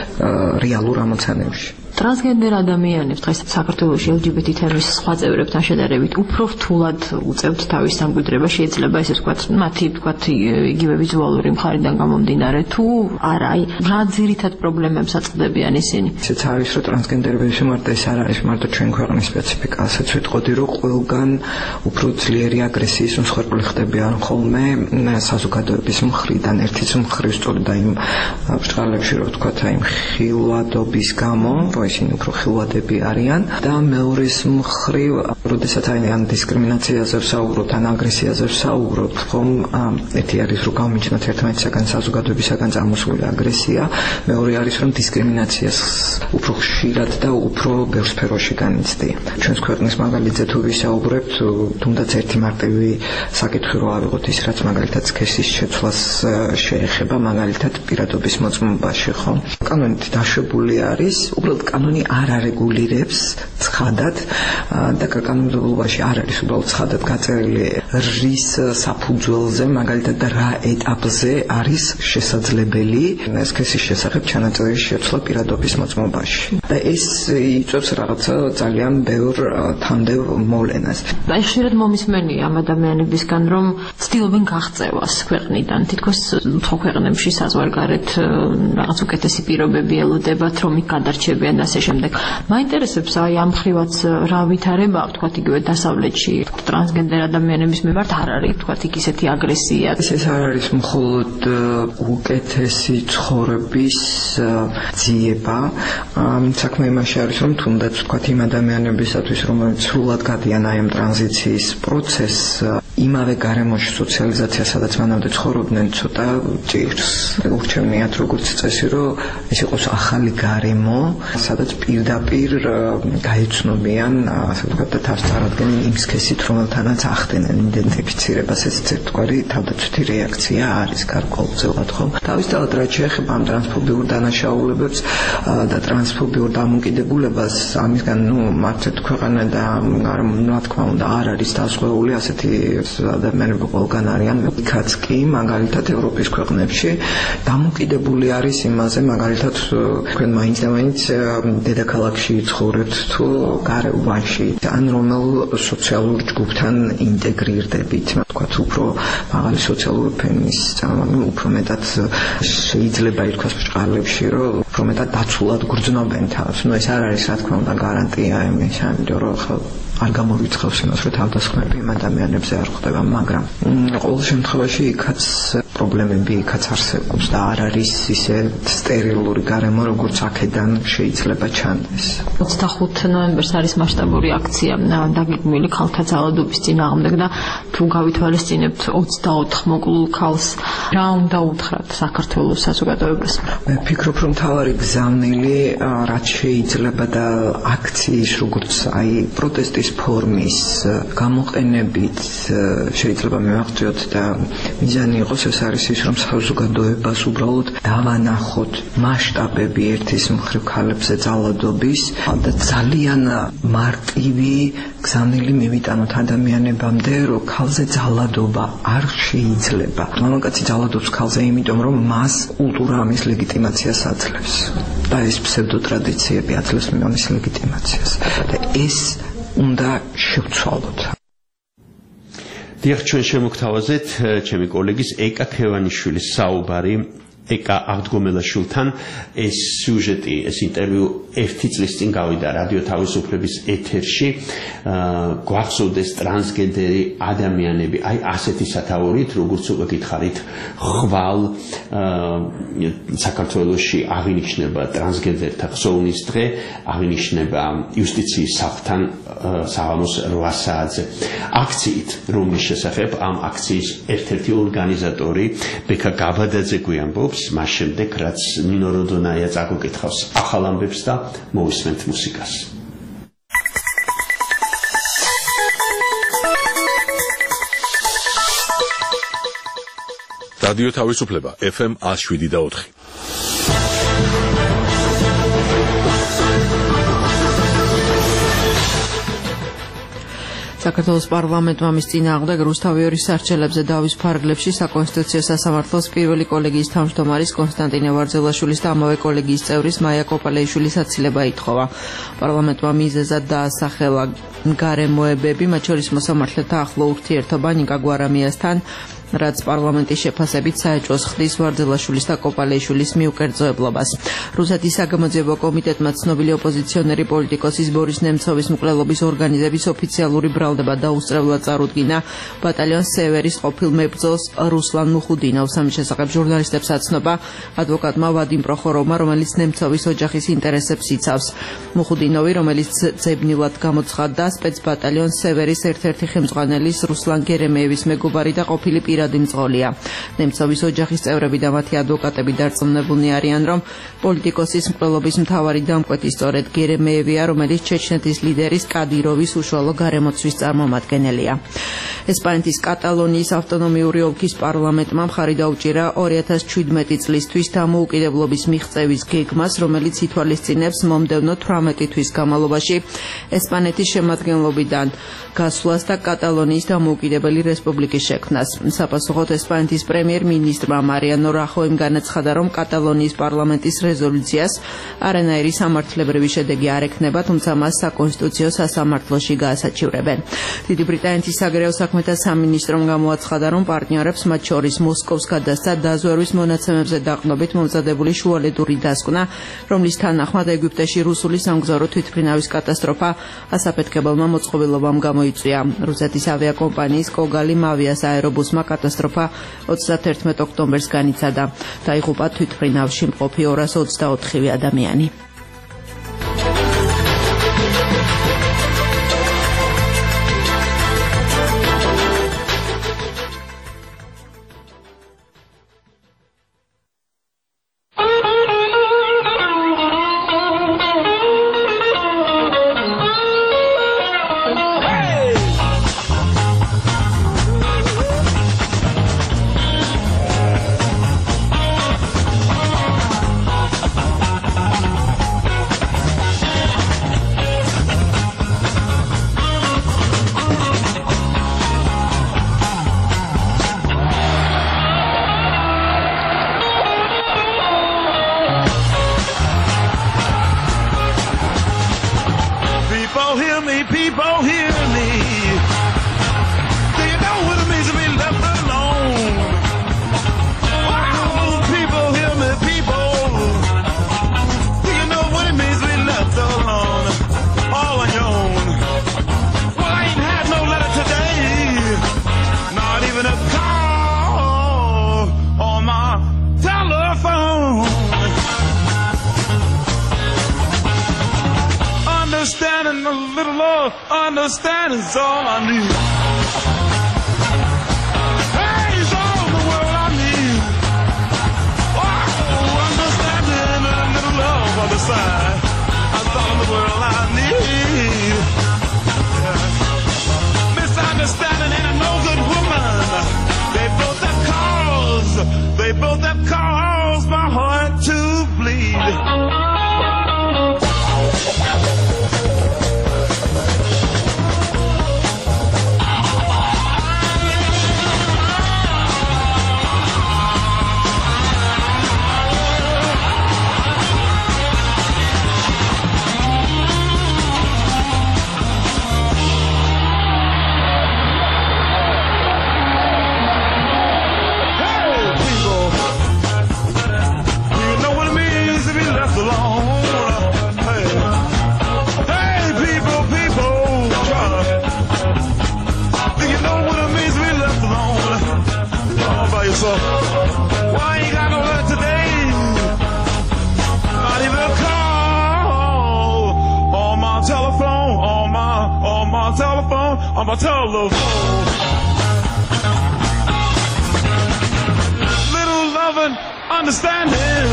რეალურ ამოცანებში. ტრანსგენდერ ადამიანებს დღეს საქართველოში LGBT თემის სხვა წევრებთან შედარებით უფრო რთულად უწევთ თავის სამკვიდრება, შეიძლება ესე ვთქვათ, მათი ვთქვათ იგივე ვიზუალური მხარიდან გამომდინარე თუ არა, აი რა ძირითად პრობლემებს აწყდებიან ისინი? ისეც არის, რომ ტრანსგენდერების მიმართ ეს არ არის მარტო ჩვენ ქვეყნის სპეციფიკა, ასაც ვიტყოდი, რომ ყველგან უფრო ძლიერი აგრესიის მსხვერპლი ხდებიან ხოლმე საზოგადოების მხრიდან, ერთის მხრივ სწორედ იმ ბრჭყალებში, რომ ვთქვათ, აი ხილვადობის გამო, ისინი უფრო ხილვადები არიან და მეორეს მხრივ, როდესაც ან დისკრიმინაციაზე ვსაუბრობთ, ან აგრესიაზე ვსაუბრობთ, ხომ ერთი არის, რომ გამიჩნდათ ერთმანეთისაგან საზოგადოებისაგან წამოსული აგრესია, მეორე არის, რომ დისკრიმინაციას უფრო ხშირად და უფრო ბევრ სფეროში განიცდია. ჩვენს ქვეყნის მაგალითზე თუ ვისაუბრებთ, თუნდაც ერთი მარტივი საკითხი რო ავიღოთ, ის რაც მაგალითად სქესის შეცვლას შეეხება, მაგალითად პირადობის მოწმობაში, ხო? კანონით დაშვებული არის, უბრალოდ კანონი არ არეგულირებს ცხადად და კანონმდებლობაში არ არის უბრალოდ ცხადად გაწერილი რის საფუძველზე, მაგალითად და რა ეტაპზე არის შესაძლებელი ეს სქესის შესახებ ჩანაწერის შეცვლა პირადობის მოწმობაში. და ეს იწვევს რაღაცა ძალიან ბევრ თანდევ მოვლენას. და ხშირად მომისმენია ამ ადამიანებისგან, რომ ცდილობენ გაღწევას ქვეყნიდან. თითქოს სხვა ქვეყნებში საზღვარგარეთ რაღაც უკეთესი პირობები ელოდებათ, რომ იქ გადარჩებიან და ასე შემდეგ. მაინტერესებს აი ამ ხრივაც რა ვითარებაა, თქვათ იგივე დასავლეთში ტრანსგენდერ ადამიანების მიმართ არ არის, თქვათ იქ ისეთი აგრესია. ეს არ არის მხოლოდ უკეთესი ცხოვრების ძიება, საქმე იმაში არის, რომ თუნდაც თქვათ იმ ადამიანებისათვის, რომელთაც სრულად გადიან აი ამ ტრანზიციის პროცესს, იმავე გარემოში სოციალიზაცია, სადაც მანამდე ცხოვრობდნენ, ცოტა ჭირს. ურჩევნიათ როგორც წესი, რომ ეს იყოს ახალი გარემო, სადაც პირდაპირ გაეცნობიან, ასე ვთქვათ, და თავს წარადგენენ იმ სქესით, რომელთანაც ახდენენ იდენტიფიცირებას. ეს ერთგვარი თავდაცვითი რეაქცია არის გარკვეულწილად, ხო? თავისთავად რაც შეეხება ამ ტრანსფობიურ დანაშაულებებს და ტრანსფობიურ დამოკიდებულებას, ამისგან მართლაც ქვეყანა და რა თქმა უნდა არ არის დასხვეული ასეთი ადამიანები ყველგან არიან. იქაც კი მაგალითად ევროპის ქვეყნებში დამოკიდებული არის იმაზე, მაგალითად თქვენ მაინც და მაინც დედაქალაქში ცხოვრებთ თუ გარევანში, ან რომელ სოციალურ ჯგუფთან ინტეგრირდებით, თქვათ უფრო მაღალი სოციალური ფენის, უფრო მეტად შეიძლება ითქვას ბჭყალებში, რომ უფრო მეტად დაცულად გრძნობენ თავს. ეს არ არის რა თქმა უნდა გარანტია იმისა, რომ არ გამორიცხავს იმას, რომ თავდასხმები იმ ადამიანებზე არ ხდება, მაგრამ ყოველ შემთხვევაში იქაც პრობლემები იქაც არსებობს და არ არის ისე სტერილური გარემო, როგორც აქედან შეიძლება ჩანდეს. 25 ნოემბერს არის მასშტაბური აქცია დაგეგმილი ქალთა ძალადობის წინააღმდეგ და თუ გავითვალისწინებთ 24 მოკლულ ქალს, რა უნდა უთხრათ საქართველოს საზოგადოებას? მე ვფიქრობ, რომ მთავარი გზავნილი რაც შეიძლება და აქციის როგორც აი პროტესტის ფორმის გამოყენებით შეიძლება მივაღწიოთ და მიზანი იყოს ეს არის ის, რომ საზოგადოებას უბრალოდ დავანახოთ მასშტაბები ერთის მხრივ ქალებზე ძალადობის და ძალიან მარტივი გზავნილი მივიტანოთ ადამიანებამდე, რომ ქალზე ძალადობა არ შეიძლება. მამაკაცი ძალადობს ქალზე, იმიტომ რომ მას კულტურა ამის ლეგიტიმაციას აძლევს და ეს ფსევდოტრადიციები აძლევს ამის ლეგიტიმაციას და ეს უნდა შევცვალოთ. დიახ, ჩვენ შემოგთავაზეთ ჩემი კოლეგის ეკა ქევანიშვილის საუბარი ეკა აღდგომელაშვილთან. ეს სიუჟეტი, ეს ინტერვიუ 1 წლის წინ გავიდა რადიო თავისუფლების ეთერში. გვახსოვდეს ტრანსგენდერი ადამიანები, აი ასეთი სათაურით, როგორც უკვე გითხარით, ხვალ საქართველოში აღინიშნება ტრანსგენდერთა ხსოვნის დღე, აღინიშნება იუსტიციის სახლთან საღამოს 8 საათზე. აქციით, რომლის შესახებ ამ აქციის ერთ-ერთი ორგანიზატორი ბექა გაბადაძე გვიამბობს, მას შემდეგ რაც ნინო როდონაია წაგუკითხავს ახალ ამბებს და მოვისმენთ მუსიკას. რადიო თავისუფლება FM 107.4. საქართველოს პარლამენტმა მის წინააღმდეგ რუსთავიორის არჩევნებზე დავის ფარგლებში საკონსტიტუციო სასამართლოს პირველი კოლეგიის თავმჯდომარის კონსტანტინე ვარძელაშვილის და ამავე კოლეგიის წევრის მაია კოპალეიშვილის აცილება ითხოვა. პარლამენტმა მიზეზად დაასახელა გარემოებები, მათ შორის მოსამართლეთა ახლო ურთიერთობა ნიკა გვარამიასთან, რაც პარლამენტის შეფასებით საეჭვოს ხდის ვარძელაშვილის და კოპალეიშვილის მიუკერძოებლობას. რუსეთის საგამოძიებო კომიტეტმა ცნობილი ოპოზიციონერი პოლიტიკოსის ბორის ნემცოვის მკვლელობის ორგანიზების ოფიციალური ბრალდება დაუსწრებლად წარუდგინა ბატალიონს სევერის ყოფილ მებრძოლს რუსლან მუხუდინოვს. ამის შესახებ ჟურნალისტებს აცნობა ადვოკატმა ვადიმ პროხოროვმა, რომელიც ნემცოვის ოჯახის ინტერესებს იცავს. მუხუდინოვი, რომელიც ძებნილად გამოცხადდა სპეცბატალიონს სევერის ერთ-ერთი ხელმძღვანელის რუსლან გერემეევის მეგობარი და ყოფილი პირადი მძღოლია. ნემცოვის ოჯახის წევრები და მათი ადვოკატები დარწმუნებულნი არიან, რომ პოლიტიკოსის მკვლელობის მთავარი დამკვეთი სწორედ გერემეევია, რომელიც ჩეჩნეთის ლიდერის კადიროვის უშუალო გარემოცვის წარმომადგენელია. ესპანეთის კატალონიის ავტონომიური ოლქის პარლამენტმა მხარი დაუჭირა 2017 წლისთვის დამოუკიდებლობის მიღწევის გეგმას, რომელიც ითვალისწინებს მომდევნო 18 თვის განმავლობაში ესპანეთის შემადგენლობიდან გასვლას და კატალონიის დამოუკიდებელი რესპუბლიკის შექმნას. საპასუხოდ ესპანეთის პრემიერ-მინისტრმა მარიანო რახოიმ განაცხადა, რომ კატალონიის პარლამენტის რეზოლუციას არანაირი სამართლებრივი შედეგი არ ექნება, თუმცა მას საკონსტიტუციო სასამართლოში გაასაჩივრებენ. დიდი ბრიტანეთის საგარეო საქმეთა სამინისტრომ გამოაცხადა, რომ პარტნიორებს, მათ შორის მოსკოვს გადასცა დაზვერვის მონაცემებზე დაყრდნობით მომზადებული შუალედური დასკვნა, რომლის თანახმად ეგვიპტეში რუსული სამგზავრო თვითმფრინავის კატასტროფა ასაფეთქებელმა მოწყობილობამ გამოიწვია. რუსეთის ავიაკომპანიის კოგალიმ ავიას აერობუსმა კატასტროფა 31 ოქტომბერს განიცადა. დაიღუპა თვითმფრინავში მყოფი 224 ადამიანი. Understand is all I need. Hey, it's all the world I need. Oh, understanding and a little love on the side. That's all the world I need. Yeah. Misunderstanding ain't a no good woman. They both have caused my heart to bleed. Why you got no love today? Not even a call on my telephone, on my telephone, on my telephone. Little loving, understanding.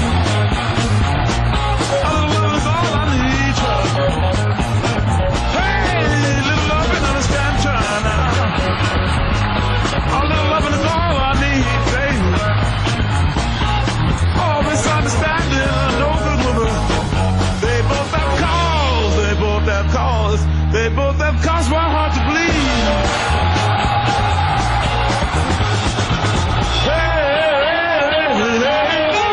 A little love is all I need. Hey, little loving, understand now. A little loving is all I need. Misunderstanding, no good woman. They both have caused my heart to bleed. Hey, hey, hey, hey.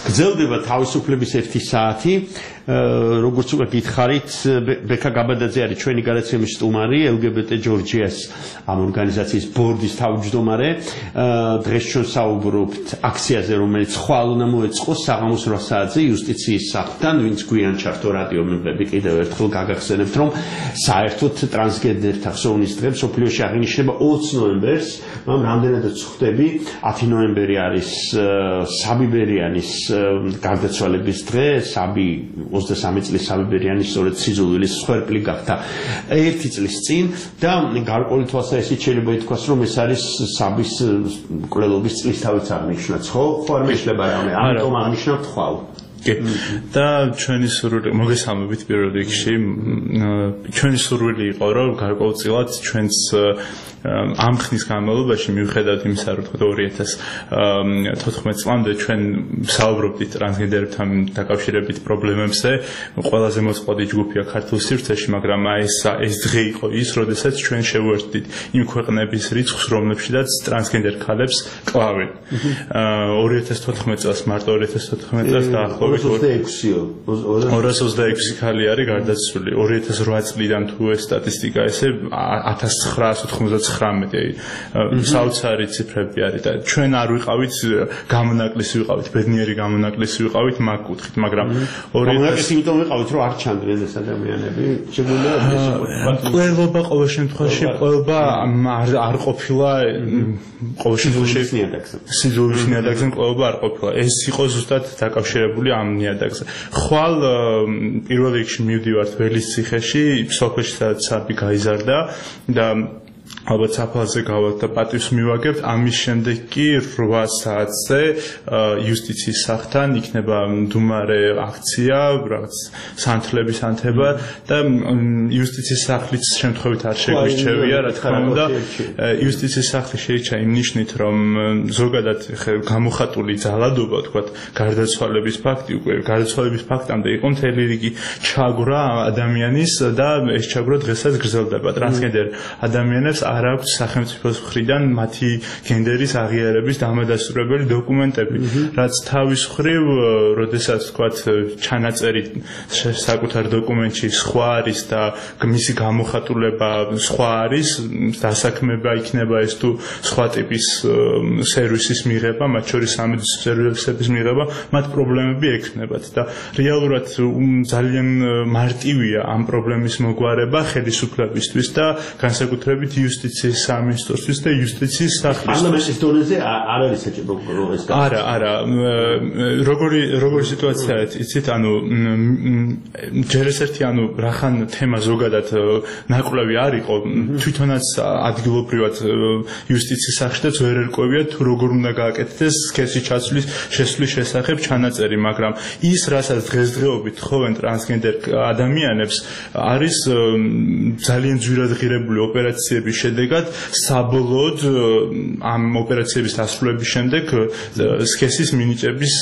გრძელდება თავისუფლების 1 საათი. როგორც უკვე გითხარით, ბექა გაბადაძე არის ჩვენი გადაცემის სტუმარი, LGBT ჯორჯიას ამ ორგანიზაციის ბორდის თავმჯდომარე. დღეს ჩვენ საუბრობთ აქციაზე, რომელიც ხვალ უნდა მოეწყოს საღამოს 8 საათზე იუსტიციის სახლთან, ვინც გვიან ჩართო რადიო მიღები კიდევ ერთხელ გაგახსენებთ, რომ საერთოდ ტრანსგენდერთა ხსოვნის დღე მსოფლიოში აღინიშნება 20 ნოემბერს, მაგრამ რამდენადაც ხვდები, 10 ნოემბერი არის საბი ბერიანის გარდაცვალების დღე, 23 წლის საბი ბერიანი სწორედ სიძულვილის მსხვერპლი გახდა 1 წლის წინ და გარკვეული თვალსაზრისით შეიძლება ითქვას, რომ ეს არის საბის მკვლელობის წლისთავიც აღნიშნავს, ხო? ხო არ მეშლება რამე, ამიტომ აღნიშნავთ ხვალ. და ჩვენი სურვილი მოგესალმებით პირველ რიგში, ჩვენი სურვილი იყო, რომ გარკვეულწილად ჩვენს ამ ხნის განმავლობაში მიუხედავად იმისა, რომ 2014 წლამდე ჩვენ საუბრობდით ტრანსგენდერებთან დაკავშირებით პრობლემებზე, ყველაზე მოწყვლადი ჯგუფია ქართულ სივრცეში, მაგრამ ეს დღე იყო ის, როდესაც ჩვენ შევუერთდით იმ ქვეყნების რიცხვს, რომლებშიც ტრანსგენდერ ქალებს კლავენ. 2014 წელს, მარტო 2014 წელს დაახლოებით 226 ქალი არის გარდაცვლილი. 2008 წლიდან თუ ეს სტატისტიკა ესე 1999 საოცარი ციფრები არის და ჩვენ არ ვიყავით გამონაკლისი ვიყავით, ბედნიერი გამონაკლისი ვიყავით მაგ კუთხით, მაგრამ გამონაკლისი იმიტომ ვიყავით, რომ არ ჩანდნენ ეს ადამიანები. ყველობა ყოველ შემთხვევაში ყველობა არ ყოფილა ყოველ შემთხვევაში სიძულვის ნიადაგზე ყველობა არ ყოფილა. ეს იყო ზუსტად დაკავშირებული ამ ნიადაგზე. ხვალ პირველ რიგში მივდივართ ველის ციხეში, სოფელში სადაც საბი გაიზარდა და ალბათ საფლავზე გავალთ და პატივს მივაგებთ. ამის შემდეგ კი 8 საათზე იუსტიციის სახლთან იქნება მდუმარე აქცია, რაღაც სანთლების ანთება და იუსტიციის სახლიც შემთხვევით არ შეგვირჩევია, რა თქმა უნდა. იუსტიციის სახლი შეიჩა იმ ნიშნით, რომ ზოგადად გამოხატული ძალადობა, თქვათ, გარდაცვალების ფაქტი, უკვე გარდაცვალების ფაქტამდე იყო მთელი რიგი ჩაგვრა ადამიანის და ეს ჩაგვრა დღესაც გრძელდება. ტრანსგენდერ ადამიანებს არ აქვს სახელმწიფოს მხრიდან მათი გენდერის აღიარების დამადასტურებელი დოკუმენტები, რაც თავის მხრივ, როდესაც თქვათ ჩანაწერი საკუთარ დოკუმენტში სხვა არის და მისი გამოხატულება სხვა არის, დასაქმება იქნება ეს თუ სხვა ტიპის სერვისის მიღება, მათ შორის სამედიცინო სერვისების მიღება, მათ პრობლემები ექნებათ და რეალურად ძალიან მარტივია ამ პრობლემის მოგვარება ხელისუფლებისთვის და განსაკუთრებით იუსტიციის სამინისტროსთვის და იუსტიციის სახლის. პარლამენტის დონეზე არ არის საჭირო ეს. არა, როგორი სიტუაციაა, იცით, ანუ ჯერ ეს ერთი, ანუ რახან თემა ზოგადად ნაკვლევი არ იყო, თვითონაც ადგილობრივად იუსტიციის სახლშიც ვერ ერკვევია თუ როგორ უნდა გააკეთდეს სქესი ჩაცვლის შესვლის შესახებ ჩანაწერი, მაგრამ ის, რასაც დღესდღეობით თხოვენ ტრანსგენდერ ადამიანებს, არის ძალიან ძვირად ღირებული ოპერაციების შედეგად საბოლოოდ ამ ოპერაციების დასრულების შემდეგ სქესის მინიჭების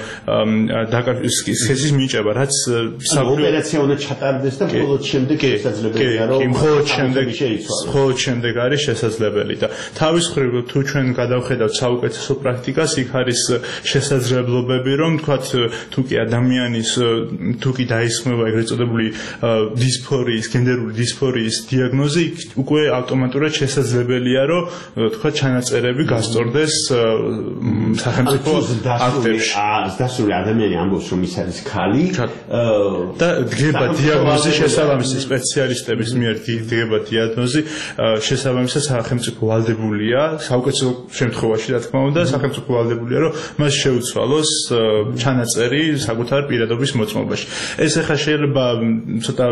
სქესის მინიჭება, რაც ოპერაცია უნდა ჩატარდეს და მხოლოდ შემდეგ შესაძლებელია, რომ მხოლოდ შემდეგ არის შესაძლებელი და თავის მხრივ თუ ჩვენ გადავხედავთ საუკეთესო პრაქტიკას, იქ არის შესაძლებლობები, რომ თქვათ თუ კი ადამიანის თუ კი დაისხმება ეგრეთ წოდებული დისფორიის, გენდერული დისფორიის დიაგნოზი, უკვე ავტომატურად შესაძლებელია, რომ თქვა ჩანაწერები გასწორდეს სახელმწიფო აქტებში. დასწრული ადამიანი ამბობს, რომ ის არის ქალი და დგება დიაგნოზი შესაბამისი სპეციალისტების მიერ დგება დიაგნოზი შესაბამისად სახელმწიფო ვალდებულია, საუკეთესო შემთხვევაში რა თქმა უნდა, სახელმწიფო ვალდებულია, რომ მას შეუცვალოს ჩანაწერი საკუთარ პირადობის მოწმობაში. ეს ახლა შეიძლება ცოტა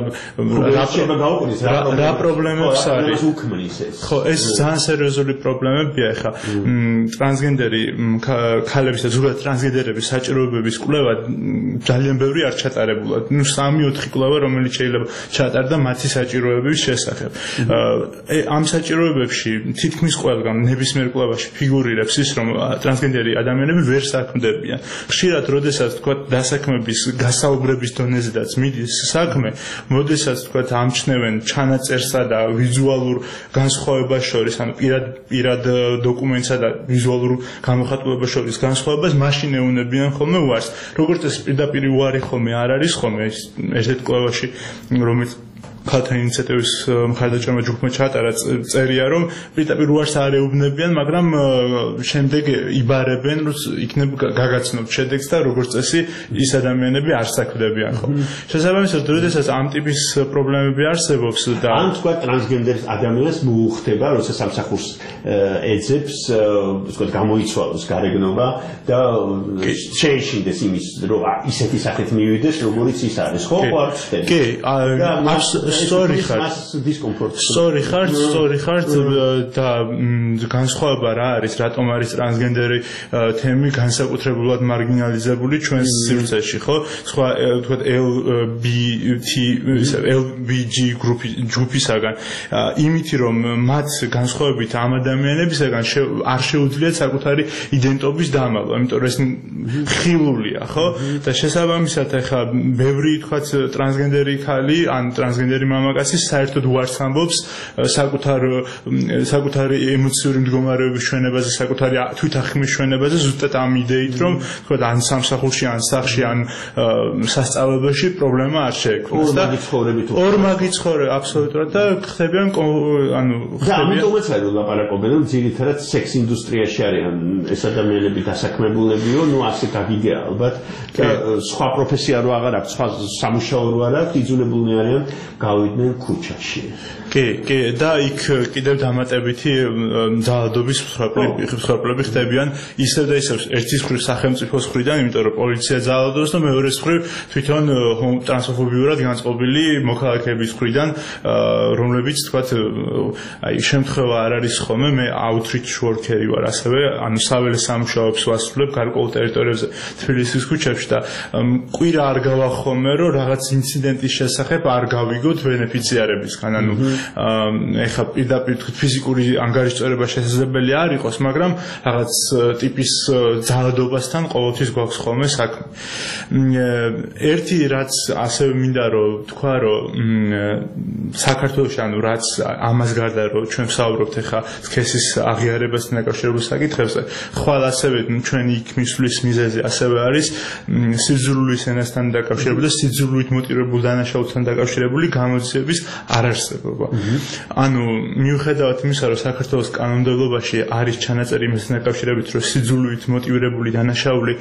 რა პრობლემებს არის? ხო, ეს ძალიან სერიოზული პრობლემებია ახლა ტრანსგენდერი ქალების და ზოგადად ტრანსგენდერების საჭიროებების კვლევა ძალიან ბევრი არ ჩატარებულა. 3-4 კვლევა, რომელიც შეიძლება ჩატარდა მათი საჭიროებების შესახებ. ამ საჭიროებებში თითქმის ყველგან ნებისმიერ კვლევაში ფიგურირებს ის, რომ ტრანსგენდერი ადამიანები ვერ საქმდებიან. ხშირად, როდესაც თქვა დასაქმების გასაუბრების დონეზედაც მიდის საქმე, როდესაც თქვა ამჩნევენ ჩანაწერსა და ვიზუალურ განსხვავებას შორის, ანუ პირად დოკუმენტსა და ვიზუალურ გამოხატულებას შორის განსხვავებას მაშინ ეუნებიან ხოლმე უარს. როგორც ეს პირდაპირ უარი ხოლმე არ არის ხოლმე ერთ კვლევაში, რომელიც ქალთა ინიციატივის მხარდაჭერა ჯგუფმა ჩაატარა წერია, რომ პირდაპირ უარს არ ეუბნებიან, მაგრამ შემდეგ იბარებენ, რომ იქნებ გაგაცნობთ შედეგს და როგორც წესი ის ადამიანები არ საქმდებიან ხო. შესაბამისად, როდესაც ამ ტიპის პრობლემები არსებობს და ან თქვა ტრანსგენდერ ადამიანს მოუხდება, როცა სამსახურს ეძებს, ვთქვათ, გამოიცვალოს გარეგნობა და შეეშინდეს იმის, რომ ისეთი სახით მივიდეს, როგორც ის არის, ხო, არ ხდება. კი, სწორი ხართ და განსხვავება რა არის, რატომ არის ტრანსგენდერი თემი განსაკუთრებულად მარგინალიზებული ჩვენს სივრცეში, ხო? სხვა ვთქვათ LBG ჯგუფისაგან, იმითი რომ მათ განსხვავებით ამ ადამიანებისაგან არ შეუძლიათ საკუთარი იდენტობის დამალვა, იმიტომ რომ ეს ხილულია, ხო? და შესაბამისად ახლა ბევრი ვთქვათ ტრანსგენდერი ხალი ან ტრანსგენდერი მამაკაცი საერთოდ უარს ამბობს საკუთარი ემოციური მდგომარეობის ჩვენებაზე, საკუთარი თვითახმის ჩვენებაზე, ზუსტად ამ იდეით, რომ თქვა ან სამსახურში, ან სახლში, ან სასწავლებელში პრობლემა არ შეექმნას და ორმაგი ცხოვრება აბსოლუტურად და ხდებიან ანუ ამიტომაც არის ლაპარაკობენ, რომ ძირითადად სექს ინდუსტრიაში არიან ეს ადამიანები დასაქმებულებიო, ნუ ასე გაგიგია ალბათ და სხვა პროფესია რო აღარ აქვს, სხვა სამუშაო რო არ აქვს, იძულებულნი არიან გავიდნენ ქუჩაში. კი, და იქ კიდევ დამატებითი ძალადობის მსხვერპლები ხდებიან ისევ და ისევ ერთის მხრივ სახელმწიფოს მხრიდან, იმიტომ რომ პოლიცია ძალადობს და მეორეს მხრივ თვითონ ტრანსფობიურად განწყობილი მოქალაქეების მხრიდან, რომლებიც თქვათ, აი შემთხვევა არ არის ხოლმე, მე outreach worker-ი ვარ ასევე, ანუ საველე სამუშაოებს ვასრულებ გარკვეულ ტერიტორიებზე თბილისის ქუჩებში და კვირა არ გავა ხოლმე, რომ რაღაც ინციდენტის შესახებ არ გავიგოთ ბენეფიციარებისგან, ანუ ეხლა პირდაპირ ფიზიკური ანგარიშწორება შესაძლებელი არ იყოს, მაგრამ რაღაც ტიპის ძალადობასთან ყოველთვის გვაქვს ხოლმე საქმე. ერთი რაც ასევე მინდა რომ თქვა, რომ საქართველოში ანუ რაც ამას გარდა რომ ჩვენ ვსაუბრობთ ეხლა სქესის აღიარებასთან დაკავშირებულ საკითხებზე, ხვალ ასევე ჩვენი იქ მისვლის მიზეზი ასევე არის სიძულვილის ენასთან დაკავშირებული და სიძულვილით მოტივირებულ დანაშაულთან დაკავშირებული გამოძიების არარსებობა. ანუ მიუხედავად იმისა, რომ საქართველოს კანონმდებლობაში არის ჩანაწერი იმასთან დაკავშირებით, რომ სიძულვილით მოტივირებული დანაშაული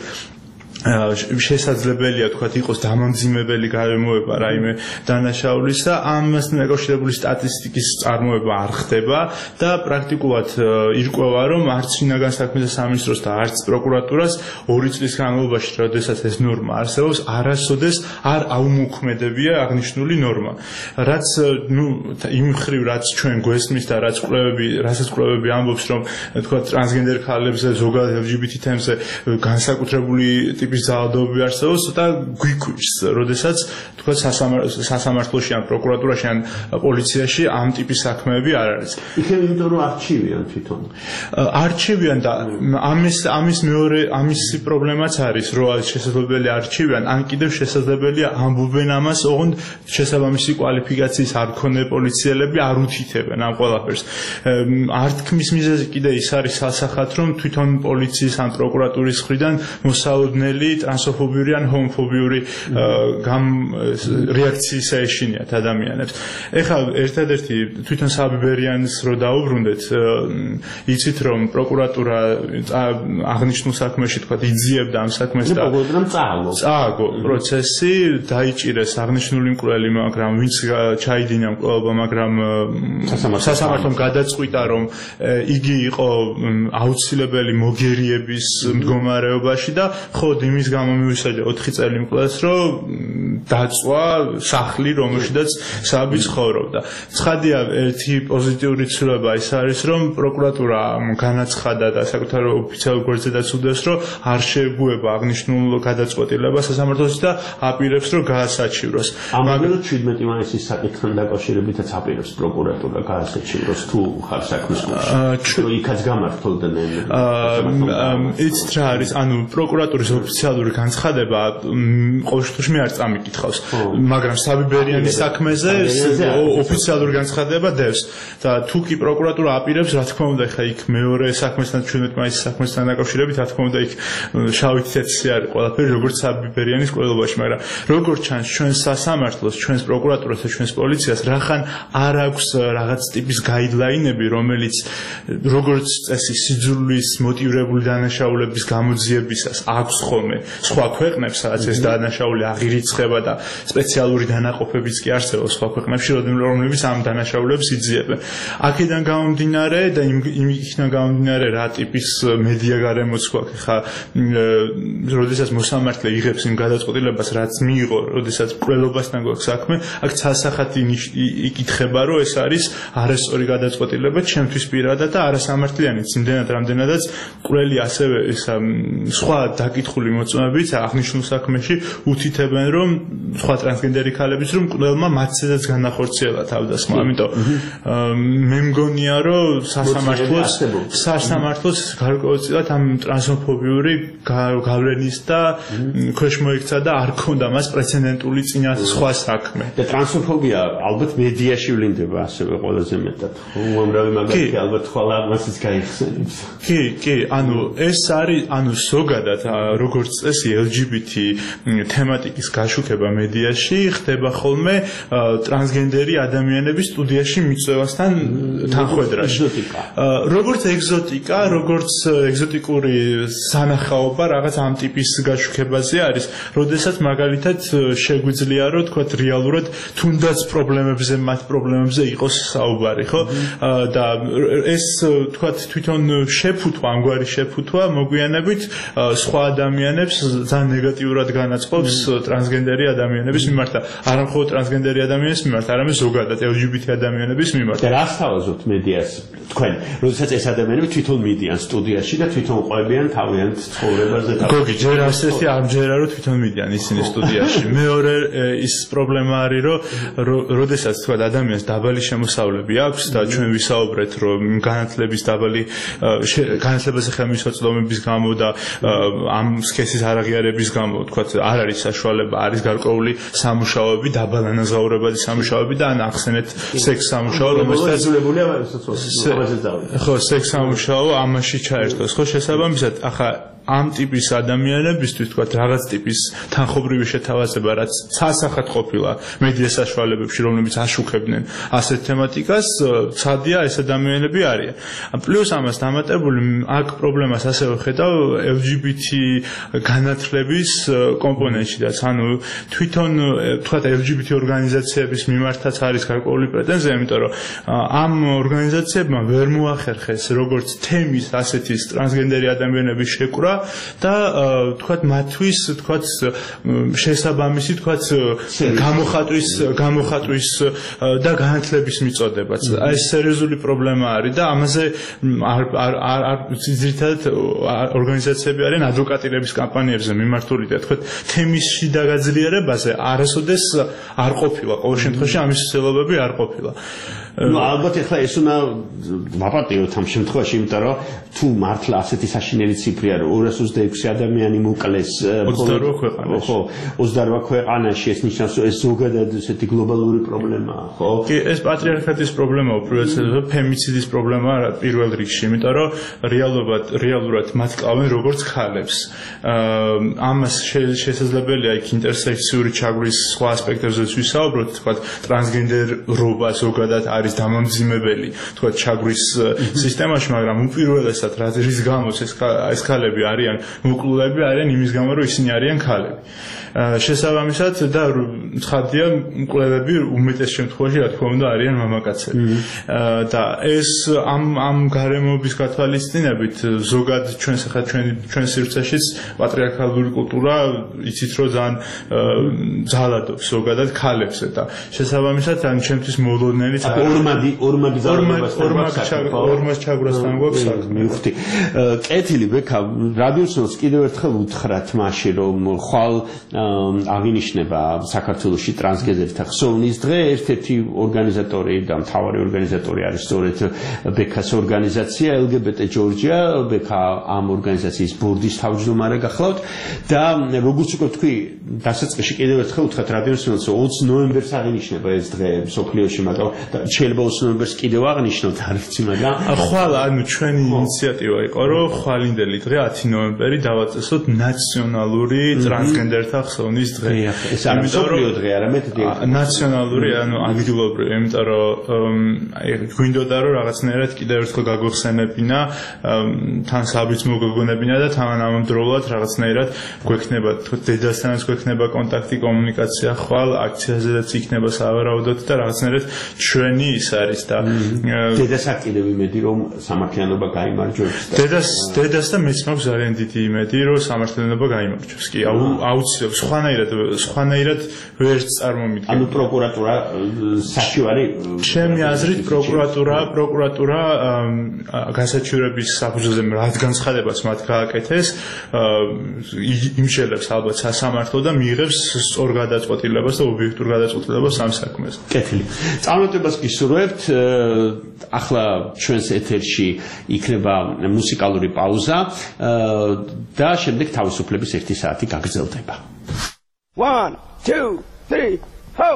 შესაძლებელია თქვათ იყოს დამამძიმებელი გარემოება რაიმე დანაშაულის და ამასთან დაკავშირებული სტატისტიკის წარმოება არ ხდება და პრაქტიკულად ირკვევა რომ არც შინაგან საქმეთა სამინისტროს და არც პროკურატურას 2 წლის განმავლობაში, როდესაც ეს ნორმა არსებობს, არასოდეს არ აუმოქმედებია აღნიშნული ნორმა. რაც იმ მხრივ რაც ჩვენ გვესმის და რასაც კვლევები ამბობს, რომ თქვათ ტრანსგენდერ ქალებზე, ზოგადად LGBT თემზე განსაკუთრებული ტიპის ძალადობები არსებობს და გვიქვრის, როდესაც თქვა სასამართლოში ან პროკურატურაში ან პოლიციაში ამ ტიპის საქმეები არ არის. იქნებ იმიტომ რომ არჩივიან თვითონ. არჩივიან და ამის პრობლემაც არის, რომ არის შესაძლებელი არჩივიან, ან კიდევ შესაძლებელია ამბობენ ამას, ოღონდ შესაბამისი კვალიფიკაციის არ მქონე პოლიციელები არ უთითებენ ამ ყველაფერს. ართქმის მიზეზი კიდე ის არის სასახად, რომ თვითონ პოლიციის ან პროკურატურის მხრიდან მოსალოდნელი ტრანსფობიური ან ჰომოფობიური რეაქციის ეშინიათ ადამიანებს. ეხლა ერთადერთი თვითონ საბიბერიანს რო დაუბრუნდეთ, იცით რომ პროკურატურა აღნიშნულ საქმეში თქვა იძიებდა ამ საქმეს და წააგო პროცესი, დაიჭირეს აღნიშნული მკვლელი, მაგრამ ვინც ჩაიდინა მკვლელობა, მაგრამ სასამართლომ გადაწყვიტა რომ იგი იყო აუცილებელი მოგერიების მდგომარეობაში და ხოდ იმის გამო მივისაჯა 4 წელი მკვლელს, რომ დაწვა სახლი, რომელშიც საბი ცხოვრობდა. ცხადია, ერთი პოზიტიური ცვლილება ის არის, რომ პროკურატურა განაცხადა და საკუთარ ოფიციალურ გვერდზე დაცუდეს, რომ არ შეეგუება აღნიშნულ გადაწყვეტილებას სასამართლოში და აპირებს, რომ გაასაჩივროს. მაგრამ 17 მაისის საკითხთან დაკავშირებითაც აპირებს პროკურატურა გაასაჩივროს თუ ხარ საქმის გულში. იქაც გამართულდნენ. იცით რა არის, ანუ პროკურატურის ოფიციალური განცხადება ყოველ შემთხვევაში მე არ წამიკითხავს, მაგრამ საბიბერიანის საქმეზე ოფიციალური განცხადება დევს და თუ კი პროკურატურა აპირებს, რა თქმა უნდა, ხა იქ მეორე საქმესთან 17 მაისის საქმესთან დაკავშირებით, რა თქმა უნდა, იქ შავი თეთრი არის ყველაფერი, როგორც საბიბერიანის ყველობაში, მაგრამ როგორც ჩანს, ჩვენს სასამართლოს, ჩვენს პროკურატურას და ჩვენს პოლიციას რახან არ აქვს რაღაც ტიპის გაიდლაინები, რომელიც როგორც წესი სიძულვის მოტივირებული დანაშაულების გამოძიებისას აქვს ხოლმე სხვა ქვეყნებს, სადაც ეს დანაშაული აღირიცხება და სპეციალური დანაყოფებიც კი არსებობს სხვა ქვეყნებში, რომლებიც ამ დანაშაულებს იძიებენ. აქედან გამომდინარე და იქიდან გამომდინარე რა ტიპის მედია გარემოც გვაქვს, ხა როდესაც მოსამართლე იღებს იმ გადაწყვეტილებას, რაც მიიღო, როდესაც მკვლელობასთან გვაქვს საქმე, აქ ცალსახად იკითხება, რომ ეს არის არასწორი გადაწყვეტილება ჩემთვის პირადად და არასამართლიანიც, იმდენად რამდენადაც მკვლელი ასევე სხვა დაკითხული მოწმეებით აღნიშნულ საქმეში უთითებენ, რომ სხვა ტრანსგენდერი ქალებიც რომ მკვლელმა მათცედაც განახორციელა თავდასხმა. ამიტომ მე მგონია, რომ სასამართლოს გარკვეულწილად ამ ტრანსფობიური გავლენის და ქვეშ მოიქცა და არ ქონდა მას პრეცედენტული წინა სხვა საქმე. და ტრანსფობია ალბათ მედიაში ვლინდება ასევე ყველაზე მეტად. უამრავი მაგალითი ალბათ ხოლმე ამასაც გაიხსენებს. კი, ანუ ეს არის, ანუ ზოგადად როგორც წესი LGBT თემატიკის გაშუქება მედიაში ხდება ხოლმე ტრანსგენდერი ადამიანების სტუდიაში მიწვევასთან თანხვედრაში. როგორც ეგზოტიკა, როგორც ეგზოტიკური სანახაობა რაღაც ამ ტიპის გაშუქებაზე არის, როდესაც მაგალითად შეგვიძლია რომ თქვა რეალურად თუნდაც პრობლემებზე, მათ პრობლემებზე იყოს საუბარი, ხო? და ეს თქვა თვითონ შეფუთვა, ამგვარი შეფუთვა მოგვიანებით სხვა ადამიანებს ძალიან ნეგატიურად განაწყობს ტრანსგენდერი ადამიანების მიმართ და არა მხოლოდ ტრანსგენდერი ადამიანების მიმართ, არამედ ზოგადად LGBT ადამიანების მიმართ. და რას თავაზობთ მედიას თქვენ, როდესაც ეს ადამიანები თვითონ მიდიან სტუდიაში და თვითონ ყვებიან თავიანთ ცხოვრებაზე? გოგი, ჯერ ასეთი ამჯერა რომ თვითონ მიდიან ისინი სტუდიაში. მეორე ის პრობლემა არის, რომ როდესაც თქვა ადამიანს დაბალი შემოსავლები აქვს და ჩვენ ვისაუბრეთ, რომ განათლების დაბალი განათლებაზე ხელმისაწვდომების გამო და ამ სქესის არაღიარების გამო, თქვა არ არის საშუალება, არის გარკვეული სამუშაოები, დაბალანაზღაურებადი სამუშაოები და ან ახსენეთ სექს სამუშაო, რომელსაც ხო, სექს სამუშაო ამაში ჩაერთოს. ხო, შესაბამისად, ახლა ამ ტიპის ადამიანებისთვის თქვა რაღაც ტიპის თანხობრივი შეთავაზება, რაც ცალსახად ყოფილა მედია საშუალებებში, რომლებიც აშუქებდნენ ასეთ თემატიკას, ცადია ეს ადამიანები არიან. პლუს ამას დამატებული აქ პრობლემას ასევე ხედავ LGBT განათლების კომპონენტშიც, ანუ თვითონ თქვა LGBT ორგანიზაციების მიმართაც არის გარკვეული პრეტენზია, იმიტომ რომ ამ ორგანიზაციებმა ვერ მოახერხეს როგორც თემის ასეთის ტრანსგენდერი ადამიანების შეკრა და თქვათ მათთვის თქვათ შესაბამისი თქვათ გამოხატვის და განათლების მიწოდებაც. აი ეს სერიოზული პრობლემა არის და ამაზე არ ძირითადად ორგანიზაციები არიან ადვოკატირების კამპანიებზე მიმართული და თქვათ თემის შიდა გაძლიერებაზე არასოდეს არ ყოფილა, ყოველ შემთხვევაში ამის ცდილობები არ ყოფილა. ну ალბათ ახლა ეს უნდა ვაპატიოთ ამ შემთხვევაში, იმიტომ რომ თუ მართლა ასეთი საშინელი ციფრია, რომ 226 ადამიანი მოკლეს 28 ქვეყანაში. ხო, 28 ქვეყანაში, ეს ნიშნავს, რომ ეს ზოგადად ესეთი გლობალური პრობლემაა, ხო? კი, ეს პატრიარქატის პრობლემაა, უპირველესად ფემიციდის პრობლემაა პირველ რიგში, იმიტომ რომ რეალურად მათ კლავენ როგორც ქალებს. ამას შესაძლებელია იქ ინტერსექსიური ჩაგვრის სხვა ასპექტებზეც ვისაუბროთ, თქვა ტრანსგენდერობა ზოგადად არის დამამძიმებელი, თქვა ჩაგვრის სისტემაში, მაგრამ უპირველესად რის გამოც ეს ქალები არიან მოკლულები, არიან იმის გამო, რომ ისინი არიან ქალები. შესაბამისად და ცხადია მკვლელები უმეტეს შემთხვევაში რა თქმა უნდა არიან მამაკაცები. და ეს ამ გარემოების გათვალისწინებით ზოგადად ჩვენ სივრცეშიც პატრიარქალური კულტურა იცით რომ ძალიან ძალადობს ზოგადად ქალებსა და შესაბამისად ან ჩემთვის მოულოდნელიც ორმად ჩაგვრასთან გვაქვს საქმე. მივხვდი. კეთილი ბექა, რადიოსნელს კიდევ ერთხელ უთხრათ მაშინ რომ ხვალ აღინიშნება საქართველოში ტრანსგენდერთა ხსოვნის დღე ერთ-ერთი ორგანიზატორი და მთავარი ორგანიზატორი არის სწორედ ბექას ორგანიზაცია LGBT ჯორჯია ბექა ამ ორგანიზაციის ბორდის თავმჯდომარე გახლავთ და როგორც უკვე თქვი დასაწყისში კიდევ ერთხელ უთხრათ რადიოსნელს 20 ნოემბერს აღინიშნება ეს დღე მსოფლიოში მაგრამ შეიძლება 20 ნოემბერს კიდევ აღნიშნოთ არ ვიცი მაგრამ ხვალ ანუ ჩვენი ინიციატივა იყო რომ ხვალინდელი დღე 10 ნოემბერი დავაწესოთ ნაციონალური ტრანსგენდერთა ხსოვნის დღე ეს არ მსოფლიო დღე არამედ ნაციონალური ანუ ადგილობრივი იმიტომ რომ გვინდოდა რომ რაღაცნაირად კიდევ ერთხელ გაგვეხსენებინა თან საბიცმო გოგონებინა და თანამამდროულად რაღაცნაირად გვექნება დედასთანაც გვექნება კონტაქტი კომუნიკაცია ხვალ აქციაზედაც იქნება სავარაუდოდ და რაღაცნაირად ჩვენი ის არის და დედასაც კიდევ იმედი რომ სამართლიანობა გაიმარჯვებს დედას და მეც მაქვს ძალიან დიდი იმედი რომ სამართლიანობა გაიმარჯვებს კი აუცილებლად სხვანაირად ვერც წარმომიდგენ ანუ პროკურატურა საჩივარი ჩემი აზრით პროკურატურა გასაჩივრების საფუძველზე რაც განცხადებას მათ გააკეთეს იმშელებს ალბათ სასამართლო და მიიღებს სწორ გადაწყვეტილებას და ობიექტურ გადაწყვეტილებას ამ საქმეზე კეთილი წარმატებას გისურვებთ ახლა ჩვენს ეთერში იქნება მუსიკალური პაუზა და შემდეგ თავისუფლების 1 საათი გაგრძელდება 1 2 3 ho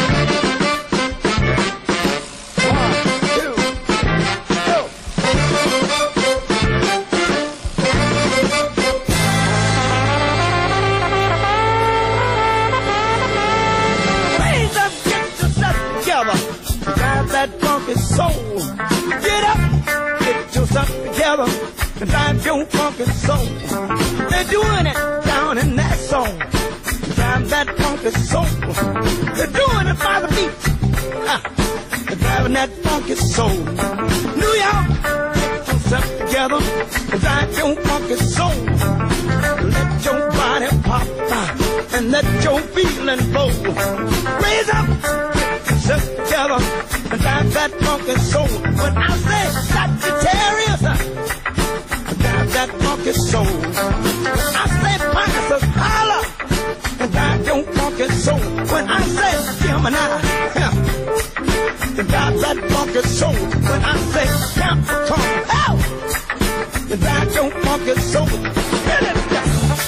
soul. Get up, get yourself together, and drive your funky soul. They're doing it down in that song. Drive that funky soul. They're doing it by the beat. They're driving that funky soul. New York, get yourself together, and drive your funky soul. Let your body pop and let your feeling flow. Raise up, get yourself together. And drive that funky soul. When I say Sagittarius, drive that funky soul. When I say Pisces, holla, and drive your funky soul. When I say Gemini, drive that funky soul. When I say Capricorn, hell, drive your funky soul. Get it down.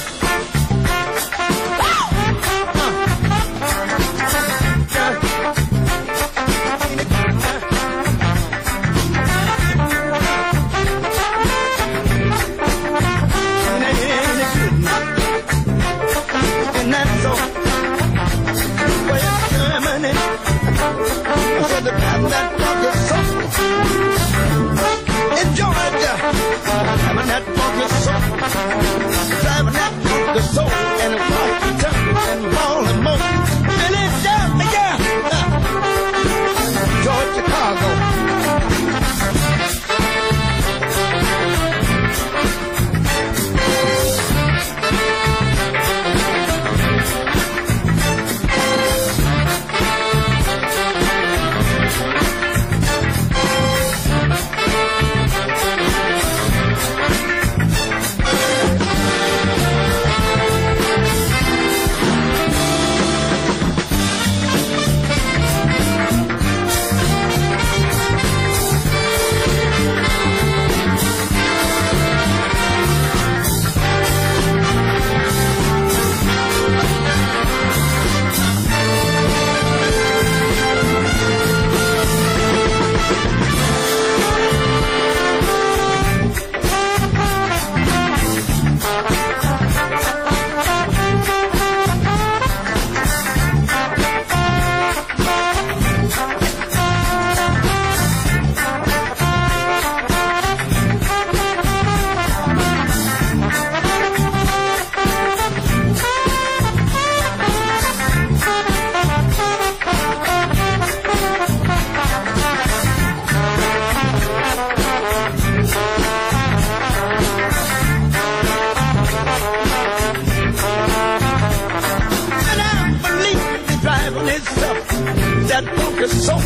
Soul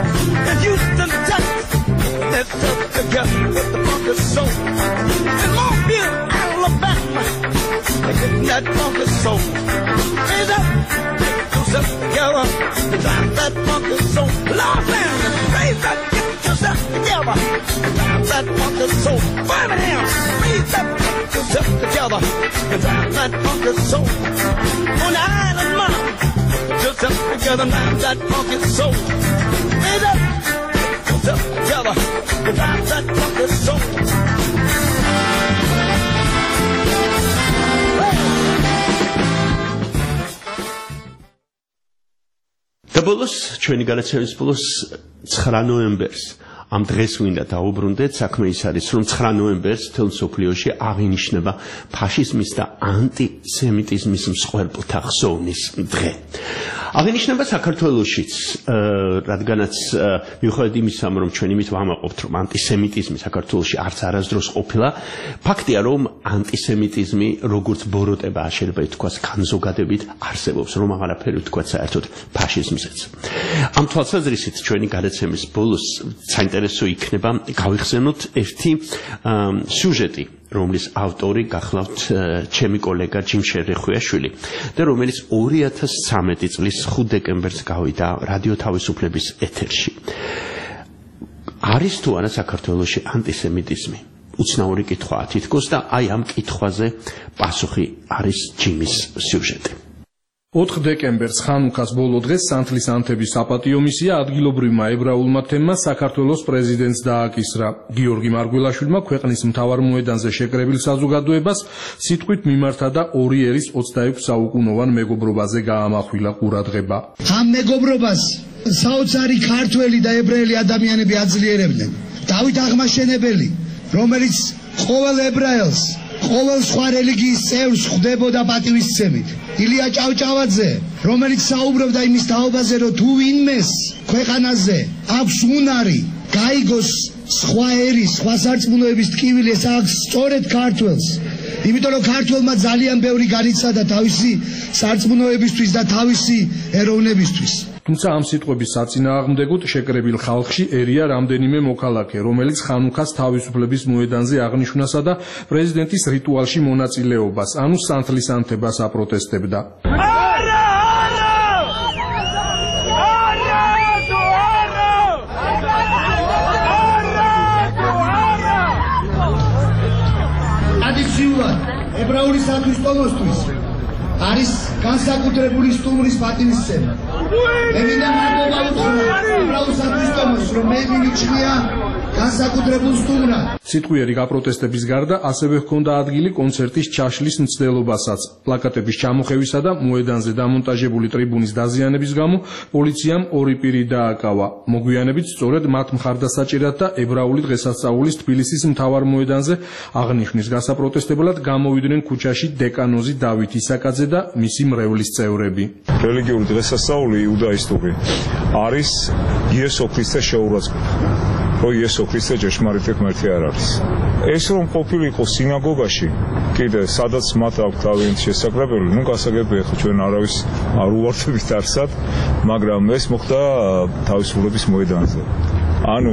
in Houston, Texas. Let's up together with the funky soul. In Mobile, Alabama. that funky soul. Raise up, get yourself together, drive that funky soul. Lord, man, raise up, get yourself together, drive that funky soul. Birmingham, raise up, get yourself together, drive that funky soul. On the island, man, get yourself together, drive that funky soul. Raise up, get yourself together, drive that funky soul. და ბოლოს ჩვენი განაცემის ბოლოს 9 ნოემბერს ამ დღეს ვინდა დაუბრუნდეთ საქმე ის არის რომ 9 ნოემბერს თელ მსოფლიოში აღინიშნება ფაშიზმის და ანტისემიტიზმის მსხვერპლთა ხსოვნის დღე. აღინიშნება საქართველოშიც, რადგანაც მიუხედავად იმისა, რომ ჩვენ იმით ვამაყობთ, რომ ანტისემიტიზმი საქართველოში არც არასდროს ყოფილა, ფაქტია, რომ ანტისემიტიზმი როგორც ბოროტება შეიძლება ითქვას განზოგადებით არსებობს, რომ აღარაფერი ვთქვათ საერთოდ ფაშიზმზეც. ამ თვალსაზრისით ჩვენი გადაცემის ბოლოს საინტერესო იქნება გავიხსენოთ ერთი სიუჟეტი, რომლის ავტორი გახლავთ ჩემი კოლეგა ჯიმ შერეხვიაშვილი და რომელიც 2013 წლის 5 დეკემბერს გავიდა რადიო თავისუფლების ეთერში. არის თუ არა საქართველოში ანტისემიტიზმი? უცნაური კითხვაა თითქოს და აი ამ კითხვაზე პასუხი არის ჯიმის სიუჟეტი. 4 დეკემბერს ხანუქას ბოლო დღეს სანთლის ანთების საპატიო მისია ადგილობრივმა ებრაულმა თემმა საქართველოს პრეზიდენტს დააკისრა. გიორგი მარგველაშვილმა ქვეყნის მთავარ მოედანზე შეკრებილ საზოგადოებას სიტყვით მიმართა და ორი ერის 26 საუკუნოვან მეგობრობაზე გაამახვილა ყურადღება. ამ მეგობრობას საოცარი ქართველი და ებრაელი ადამიანები აძლიერებდნენ. დავით აღმაშენებელი, რომელიც ყოველ ებრაელს, ყოველ სხვა რელიგიის წევრს ხვდებოდა პატივისცემით. ილია ჭავჭავაძე, რომელიც საუბრობდა იმის თაობაზე, რომ თუ ვინმეს ქვეყანაზე აქვს უნარი გაიგოს სხვა ერის, სხვა სარწმუნოების ტკივილი, ეს აქვს სწორედ ქართველს. იმიტომ რომ ქართველმა ძალიან ბევრი განიცადა თავისი სარწმუნოებისთვის და თავისი ეროვნებისთვის. თუმცა ამ სიტყვების საწინააღმდეგოდ შეკრებილ ხალხში ერია რამდენიმე მოქალაქე, რომელიც ხანუქას თავისუფლების მოედანზე აღნიშვნასა და პრეზიდენტის რიტუალში მონაწილეობას, ანუ სანთლის ანთებას აპროტესტებდა. ებრაულისათვის ტომოსთვის არის განსაკუთრებული სტუმრის პატივისცემა. მე მინდა მადლობა უთხრა ებრაულისათვის ტომოს, რომ მე მივიჩნია განსაკუთრებულ სტუმრად. სიტყვიერი გაპროტესტების გარდა ასევე ჰქონდა ადგილი კონცერტის ჩაშლის მცდელობასაც. პლაკატების ჩამოხევისა და მოედანზე დამონტაჟებული ტრიბუნის დაზიანების გამო პოლიციამ ორი პირი დააკავა. მოგვიანებით სწორედ მათ მხარდასაჭერად და ებრაული დღესასწაულის თბილისის მთავარ მოედანზე აღნიშვნის გასაპროტესტებლად გამოვიდნენ ქუჩაში დეკანოზი დავით ისაკაძე და მისი მრევლის წევრები. რელიგიური დღესასწაული იუდაისტური არის იესო ქრისტეს შეურაცხყოფა. რომ იესო ქრისტე ჭეშმარიტი ღმერთი არ არის. ეს რომ ყოფილიყო სინაგოგაში, კიდე სადაც მათ აქვთ თავიანთი შესაძლებელი, ნუ გასაგებია ხო ჩვენ არავის არ უვარდებით არსად, მაგრამ ეს მოხდა თავისუფლების მოედანზე. ანუ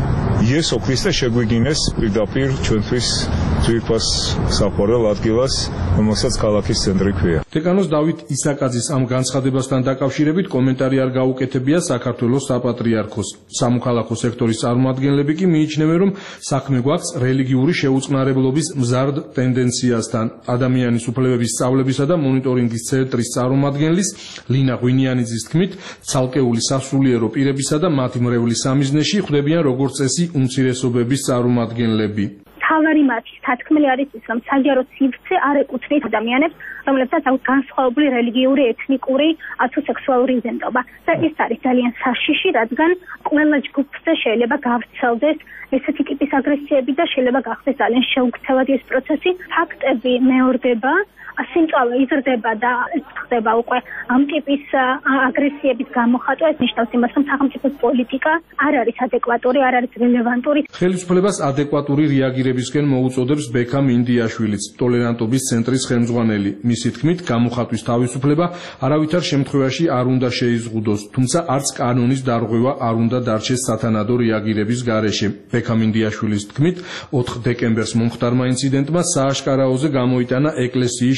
იესო ქრისტე შეგვიგინეს პირდაპირ ჩვენთვის ძვირფას საყვარელ ადგილას, რომელსაც ქალაქის ცენტრი ქვია. დეკანოზ დავით ისაკაძის ამ განცხადებასთან დაკავშირებით კომენტარი არ გაუკეთებია საქართველოს საპატრიარქოს. სამოქალაქო სექტორის წარმომადგენლები კი მიიჩნევენ, რომ საქმე გვაქვს რელიგიური შეუწყნარებლობის მზარდ ტენდენციასთან. ადამიანის უფლებების სწავლებისა და მონიტორინგის ცენტრის წარმომადგენლის ლინა ღვინიანიძის თქმით, ცალკეული სასულიერო პირებისა და მათი მრევლის სამიზნეში ხვდებიან როგორც წესი უმცირესობების წარმომადგენლები. თავარი მათი სათქმელი არის ის, რომ საჯარო სივრცე არ ეკუთვნით ადამიანებს, რომლებსაც აქვს განსხვავებული რელიგიური, ეთნიკური თუ სექსუალური იდენტობა. და ეს არის ძალიან საშიში, რადგან ყველა ჯგუფზე შეიძლება გავრცელდეს ესეთი ტიპის აგრესიები და შეიძლება გახდეს ძალიან შეუქცევადი ეს პროცესი. ფაქტები მეორდება, სიმწავე იზრდება და ხდება უკვე ამ ტიპის აგრესიების გამოხატვა. ეს ნიშნავს იმას, რომ სახელმწიფოს პოლიტიკა არ არის ადეკვატური, არ არის რელევანტური. ხელისუფლებას ადეკვატური რეაგირებისკენ მოუწოდებს ბექა მინდიაშვილიც, ტოლერანტობის ცენტრის ხელმძღვანელი. მისი თქმით, გამოხატვის თავისუფლება არავითარ შემთხვევაში არ უნდა შეიზღუდოს, თუმცა არც კანონის დარღვევა არ უნდა დარჩეს სათანადო რეაგირების გარეშე. ბექა მინდიაშვილის თქმით, 4 დეკემბერს მომხდარმა ინციდენტმა სააშკარაოზე გამოიტანა ეკლესიის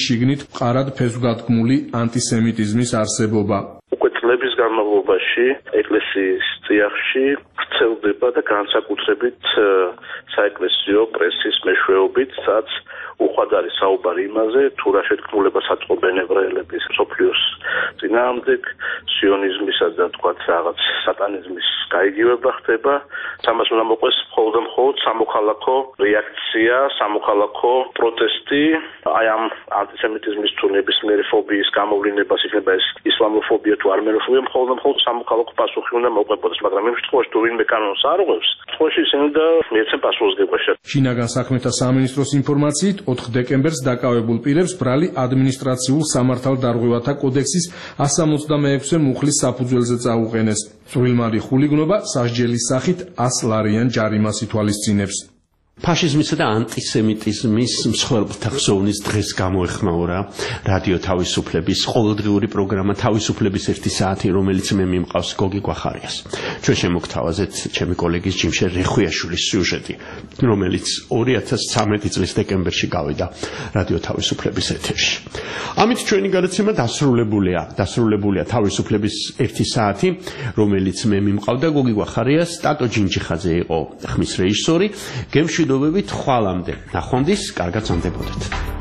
შიგნით მყარად ფესვგადგმული ანტისემიტიზმის არსებობა. უკვე წლების განმავლობაში ეკლესიის წიაღში ვრცელდება და განსაკუთრებით საეკლესიო პრესის მეშვეობით, სადაც უხვად არის საუბარი იმაზე, თუ რა შეთქმულებას აწყობენ ებრაელების სოფლიოს წინააღმდეგ, სიონიზმისა და თქვათ რაღაც სატანიზმის გაიგივება ხდება. ამას უნდა მოყვეს მხოლოდ სამოქალაქო რეაქცია, სამოქალაქო პროტესტი, აი ამ ანტისემიტიზმის თუ ნებისმიერი ფობიის გამოვლინებას, იქნება ეს ისლამოფობია თუ არმენოფობია, მხოლოდ სამოქალაქო პასუხი უნდა მოყვებოდეს, მაგრამ იმ შემთხვევაში თუ ვინმე კანონს არ უღებს, შემთხვევაში ისინი და მიეცემ პასუხისმგებლობას. შინაგან საქმეთა სამინისტროს ინფორმაციით 4 დეკემბერს დაკავებულ პირებს ბრალი ადმინისტრაციულ სამართალდარღვევათა კოდექსის 166-ე მუხლის საფუძველზე წაუყენეს. წვრილმალი ხულიგნობა სასჯელის სახით 100 ლარიან ჯარიმას ითვალისწინებს. ფაშიზმისა და ანტისემიტიზმის მსხვერპლთა ხსოვნის დღეს გამოეხმაურა რადიო თავისუფლების ყოველდღიური პროგრამა თავისუფლების 1 საათი, რომელიც მე მიმყავს გოგი გვახარიას. ჩვენ შემოგთავაზეთ ჩემი კოლეგის ჯიმშერ რეხვიაშვილის სიუჟეტი, რომელიც 2013 წლის დეკემბერში გავიდა რადიო თავისუფლების ეთერში. ამით ჩვენი გადაცემა დასრულებულია თავისუფლების 1 საათი, რომელიც მე მიმყავდა გოგი გვახარიას, ტატო ჯინჯიხაძე იყო ხმის რეჟისორი. გემშვიდობებით ხვალამდე. ნახვამდის, კარგად ზამდებოდეთ.